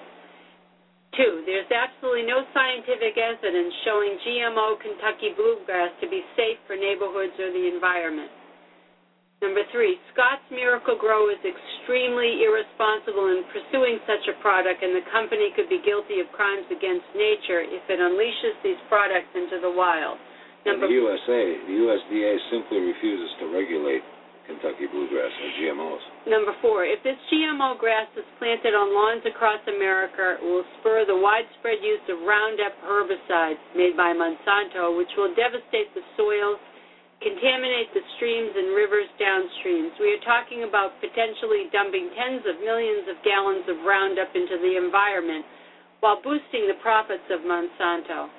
Two, there's absolutely no scientific evidence showing G M O Kentucky bluegrass to be safe for neighborhoods or the environment. Number three, Scott's Miracle-Gro is extremely irresponsible in pursuing such a product, and the company could be guilty of crimes against nature if it unleashes these products into the wild. Number the U S A, the U S D A simply refuses to regulate Kentucky bluegrass and G M Os. Number four, if this G M O grass is planted on lawns across America, it will spur the widespread use of Roundup herbicides made by Monsanto, which will devastate the soils, contaminate the streams and rivers downstreams. We are talking about potentially dumping tens of millions of gallons of Roundup into the environment while boosting the profits of Monsanto.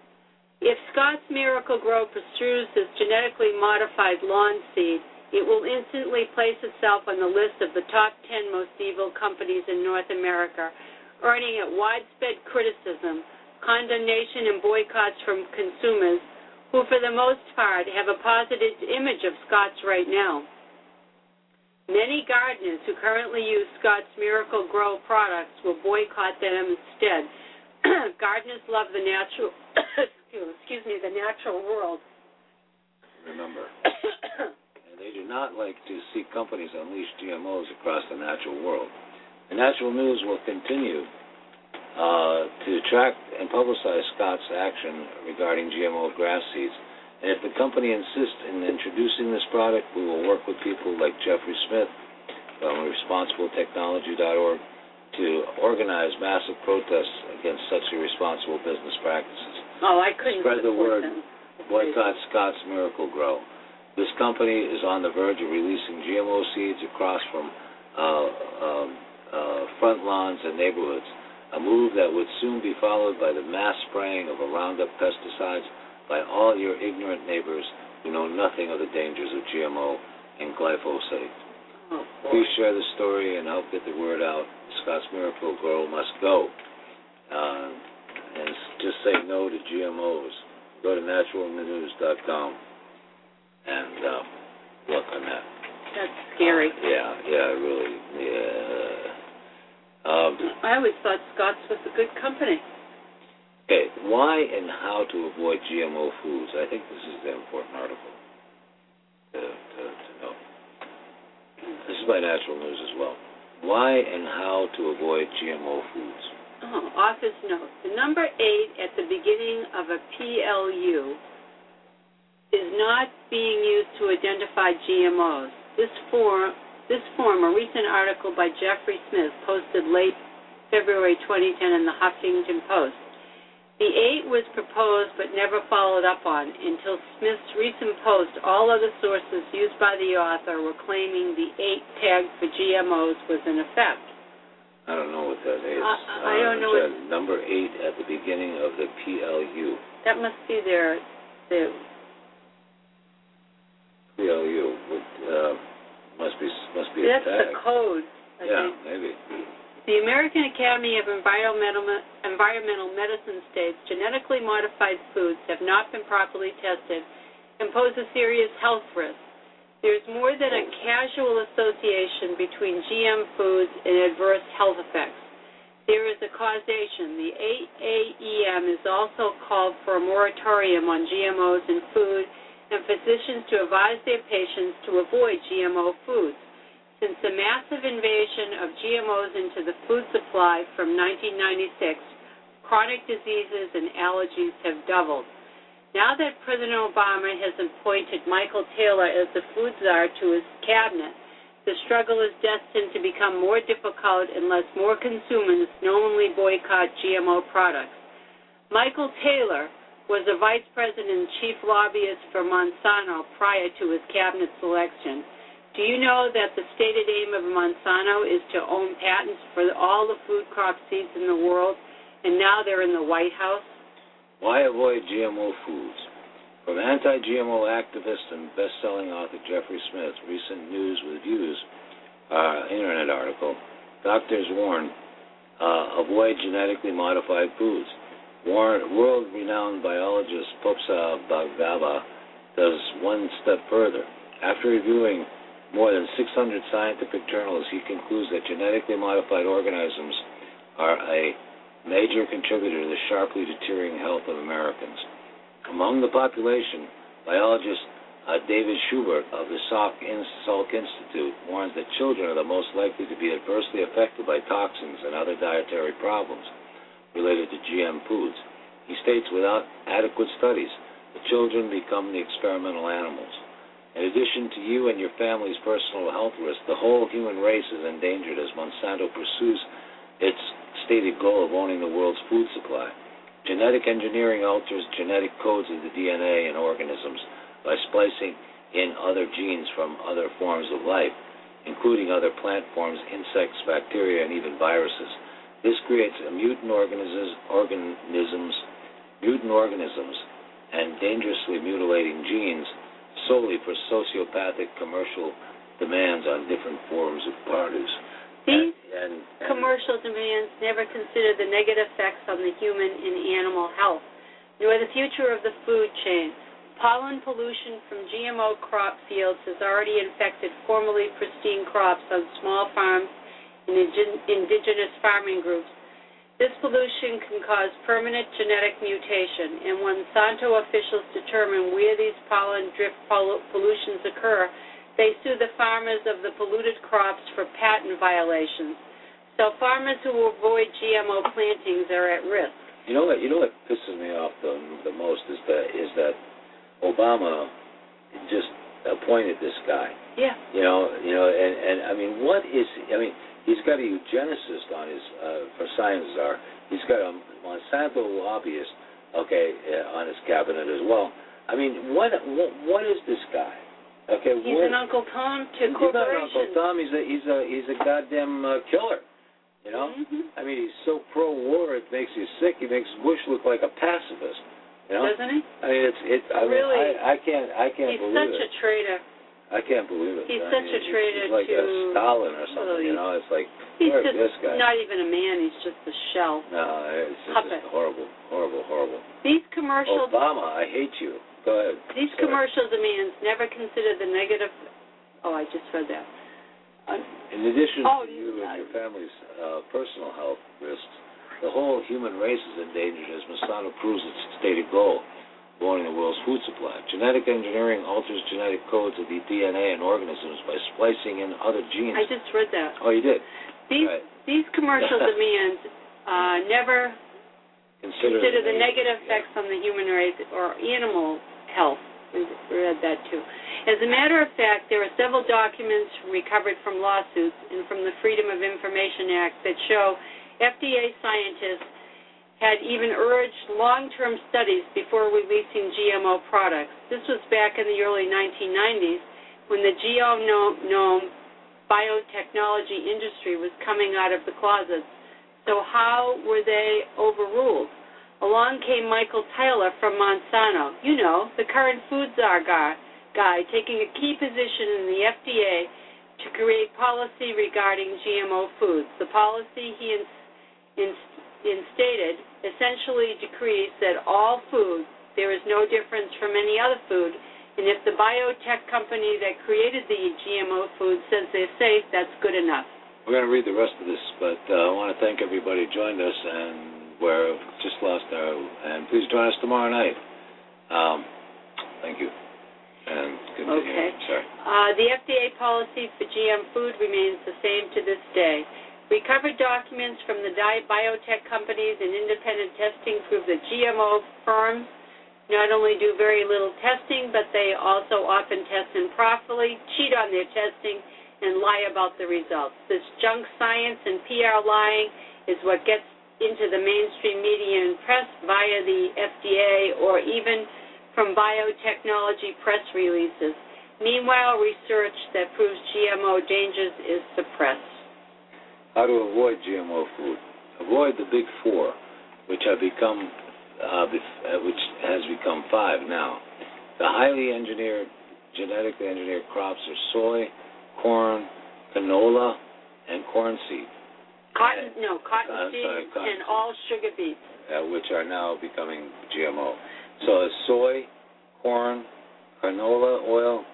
If Scott's Miracle-Gro pursues this genetically modified lawn seed, it will instantly place itself on the list of the top ten most evil companies in North America, earning it widespread criticism, condemnation, and boycotts from consumers who for the most part have a positive image of Scott's right now. Many gardeners who currently use Scott's Miracle Grow products will boycott them instead. Gardeners love the natural, excuse me, the natural world. Remember, and they do not like to see companies unleash G M Os across the natural world. The Natural News will continue uh, to track and publicize Scott's action regarding G M O grass seeds. And if the company insists in introducing this product, we will work with people like Jeffrey Smith from responsible technology dot org to organize massive protests against such irresponsible business practices. Oh, I couldn't spread the word. Them. Boycott Scott's Miracle Grow. This company is on the verge of releasing G M O seeds across from uh, um, uh, front lawns and neighborhoods, a move that would soon be followed by the mass spraying of a Roundup pesticides by all your ignorant neighbors who know nothing of the dangers of G M O and glyphosate. Oh, Please share the story and help get the word out. Scott's Miracle Grow must go. Uh, and just say no to G M Os. Go to natural news dot com and uh, look on that. That's scary. Uh, yeah, yeah, really, yeah. Um, I always thought Scott's was a good company. Okay, why and how to avoid G M O foods? I think this is the important article to, to, to know. This is by Natural News as well. Why and how to avoid G M O foods. Oh, author's note. The number eight at the beginning of a P L U is not being used to identify G M Os. This form, this form, a recent article by Jeffrey Smith, posted late February twenty ten in the Huffington Post. The eight was proposed but never followed up on until Smith's recent post. All other sources used by the author were claiming the eight tag for G M Os was in effect. I don't know what that is. Uh, I don't know. What, number eight at the beginning of the P L U. That must be their, their P L U would, uh, must be must be that's a tag. the code. I yeah, think. maybe. The American Academy of Environmental, Environmental Medicine states genetically modified foods have not been properly tested and pose a serious health risk. There is more than a casual association between G M foods and adverse health effects. There is a causation. The A A E M is also called for a moratorium on G M Os in food and physicians to advise their patients to avoid G M O foods. Since the massive invasion of G M Os into the food supply from nineteen ninety-six, chronic diseases and allergies have doubled. Now that President Obama has appointed Michael Taylor as the food czar to his cabinet, the struggle is destined to become more difficult unless more consumers knowingly boycott G M O products. Michael Taylor was a vice president and chief lobbyist for Monsanto prior to his cabinet selection. Do you know that the stated aim of Monsanto is to own patents for all the food crop seeds in the world, and now they're in the White House? Why avoid G M O foods? From anti-G M O activist and best-selling author Jeffrey Smith's recent News with Views uh, internet article, doctors warn, uh, avoid genetically modified foods. Warren, world-renowned biologist Popsa Bhagava does one step further. After reviewing more than six hundred scientific journals, he concludes that genetically modified organisms are a major contributor to the sharply deteriorating health of Americans. Among the population, biologist uh, David Schubert of the Salk Institute warns that children are the most likely to be adversely affected by toxins and other dietary problems related to G M foods. He states without adequate studies, the children become the experimental animals. In addition to you and your family's personal health risk, the whole human race is endangered as Monsanto pursues its stated goal of owning the world's food supply. Genetic engineering alters genetic codes of the D N A in organisms by splicing in other genes from other forms of life, including other plant forms, insects, bacteria, and even viruses. This creates a mutant organisms, organisms, mutant organisms and dangerously mutilating genes solely for sociopathic commercial demands on different forms of produce. These and, and, and commercial demands never consider the negative effects on the human and animal health, nor the future of the food chain. pollen pollution from G M O crop fields has already infected formerly pristine crops on small farms and indigenous farming groups. This pollution can cause permanent genetic mutation, and when Monsanto officials determine where these pollen drift pollutions occur, they sue the farmers of the polluted crops for patent violations. So farmers who avoid G M O plantings are at risk. You know what? You know what pisses me off the the most is that is that Obama just appointed this guy. Yeah. You know, you know, and and I mean, what is? I mean, he's got a eugenicist on his uh, for science czar. He's got a Monsanto lobbyist, okay, uh, on his cabinet as well. I mean, what what, what is this guy? Okay, he's what, an Uncle Tom to he's corporations. He's not Uncle Tom. He's a he's a he's a goddamn uh, killer. You know, mm-hmm. I mean, he's so pro-war it makes you sick. He makes Bush look like a pacifist. You know, doesn't he? I mean, it's it's. I really, mean, I, I can't I can't he's believe it. He's such a traitor. I can't believe it. He's I such mean, a traitor he's like to a Stalin or something. really, you know, it's like he's where's just this guy? Not even a man. He's just a shell. No, it's just, Puppet. just horrible, horrible, horrible. These commercial Obama, I hate you. Go ahead. These Sorry. commercial demands never consider the negative. Oh, I just heard that. Uh, In addition oh, to you and uh, your family's uh, personal health risks, the whole human race is endangered as Monsanto proves its stated goal, lowering the world's food supply. Genetic engineering alters genetic codes of the D N A in organisms by splicing in other genes. I just read that. Oh, you did? These right. these commercial demands uh, never consider, consider the, the negative yeah. effects on the human race or animal health. We read that too. As a matter of fact, there are several documents recovered from lawsuits and from the Freedom of Information Act that show F D A scientists had even urged long-term studies before releasing G M O products. This was back in the early nineteen nineties when the genome biotechnology industry was coming out of the closets. So how were they overruled? Along came Michael Tyler from Monsanto, you know, the current food czar guy, guy, taking a key position in the F D A to create policy regarding G M O foods. The policy he ins- ins- instated essentially decrees that all food, there is no difference from any other food, and if the biotech company that created the G M O food says they're safe, that's good enough. We're going to read the rest of this, but uh, I want to thank everybody who joined us, and we're just lost our, and please join us tomorrow night. Um, thank you. And continue. Okay. Sorry. Uh, the F D A policy for G M food remains the same to this day. Recovered documents from the biotech companies and independent testing prove that G M O firms not only do very little testing, but they also often test improperly, cheat on their testing, and lie about the results. This junk science and P R lying is what gets into the mainstream media and press via the F D A or even from biotechnology press releases. Meanwhile, research that proves G M O dangers is suppressed. How to avoid G M O food? Avoid the big four, which have become, uh, which has become five now. The highly engineered, genetically engineered crops are soy, corn, canola, and corn seed. Cotton, and, no, cotton seed sorry, cotton and seed. all sugar beets. Uh, which are now becoming G M O. So it's soy, corn, canola oil,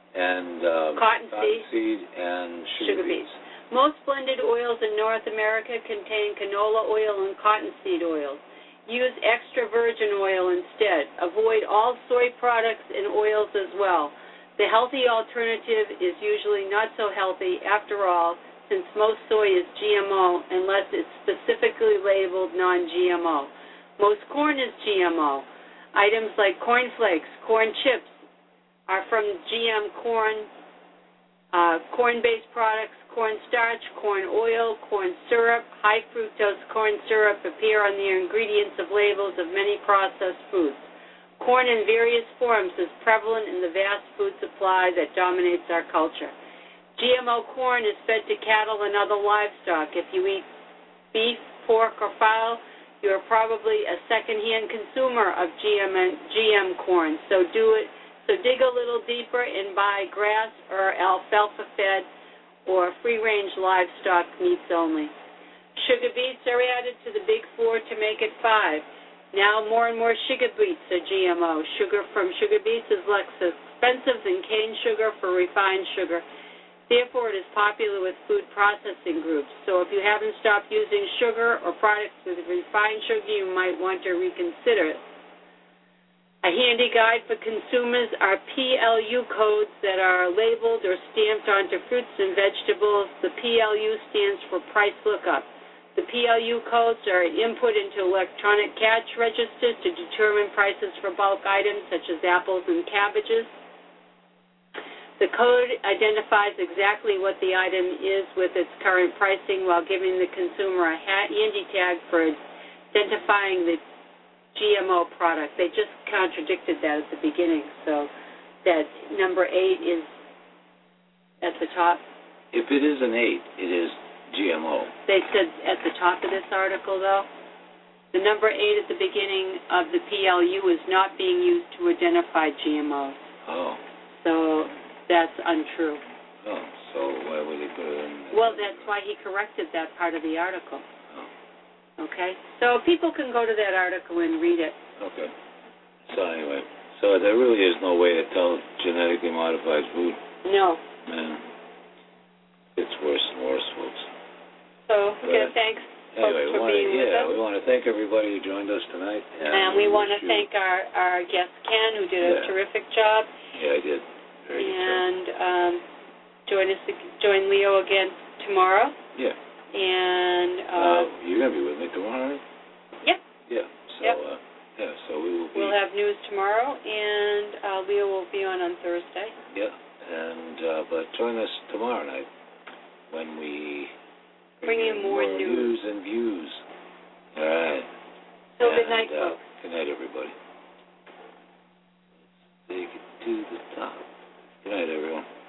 and um, cotton, cotton seed, seed and sugar, sugar beets. beets. Most blended oils in North America contain canola oil and cottonseed oils. Use extra virgin oil instead. Avoid all soy products and oils as well. The healthy alternative is usually not so healthy after all, since most soy is G M O unless it's specifically labeled non G M O. Most corn is G M O. Items like corn flakes, corn chips are from G M corn, uh, corn-based products, corn starch, corn oil, corn syrup, high fructose corn syrup appear on the ingredients of labels of many processed foods. Corn in various forms is prevalent in the vast food supply that dominates our culture. G M O corn is fed to cattle and other livestock. If you eat beef, pork, or fowl, you are probably a second-hand consumer of G M, G M corn. So do it. So dig a little deeper and buy grass or alfalfa-fed or free-range livestock meats only. Sugar beets are added to the big four to make it five. Now more and more sugar beets are G M O. Sugar from sugar beets is less expensive than cane sugar for refined sugar. Therefore, it is popular with food processing groups. So if you haven't stopped using sugar or products with refined sugar, you might want to reconsider it. A handy guide for consumers are P L U codes that are labeled or stamped onto fruits and vegetables. The P L U stands for price lookup. The P L U codes are input into electronic cash registers to determine prices for bulk items such as apples and cabbages. The code identifies exactly what the item is with its current pricing while giving the consumer a handy tag for identifying the G M O product. They just contradicted that at the beginning, so that number eight is at the top. If it is an eight, it is G M O. They said at the top of this article, though, the number eight at the beginning of the P L U is not being used to identify G M Os. Oh. So that's untrue. Oh, so why would they put it in there? Well, that's why he corrected that part of the article. Oh. Okay? So people can go to that article and read it. Okay. So anyway, so there really is no way to tell genetically modified food. No. Man, it's worse and worse, folks. So, good, thanks, anyway, folks, for wanna, being with yeah, us. we want to thank everybody who joined us tonight. And, And we want to you, thank our, our guest, Ken, who did a Yeah. terrific job. Yeah, I did. Very good job. And um, join us, join Leo again tomorrow. Yeah. And uh, Uh, you're going to be with me tomorrow, right? Yep. Yeah. So, Yep. uh, yeah, so we will be. We'll have news tomorrow, and uh, Leo will be on on Thursday. Yeah. And, uh, but join us tomorrow night when we Bring you more more news. news and views. All right. So and, good night, uh, folks. Good night, everybody. Take it to the top. Good night, everyone.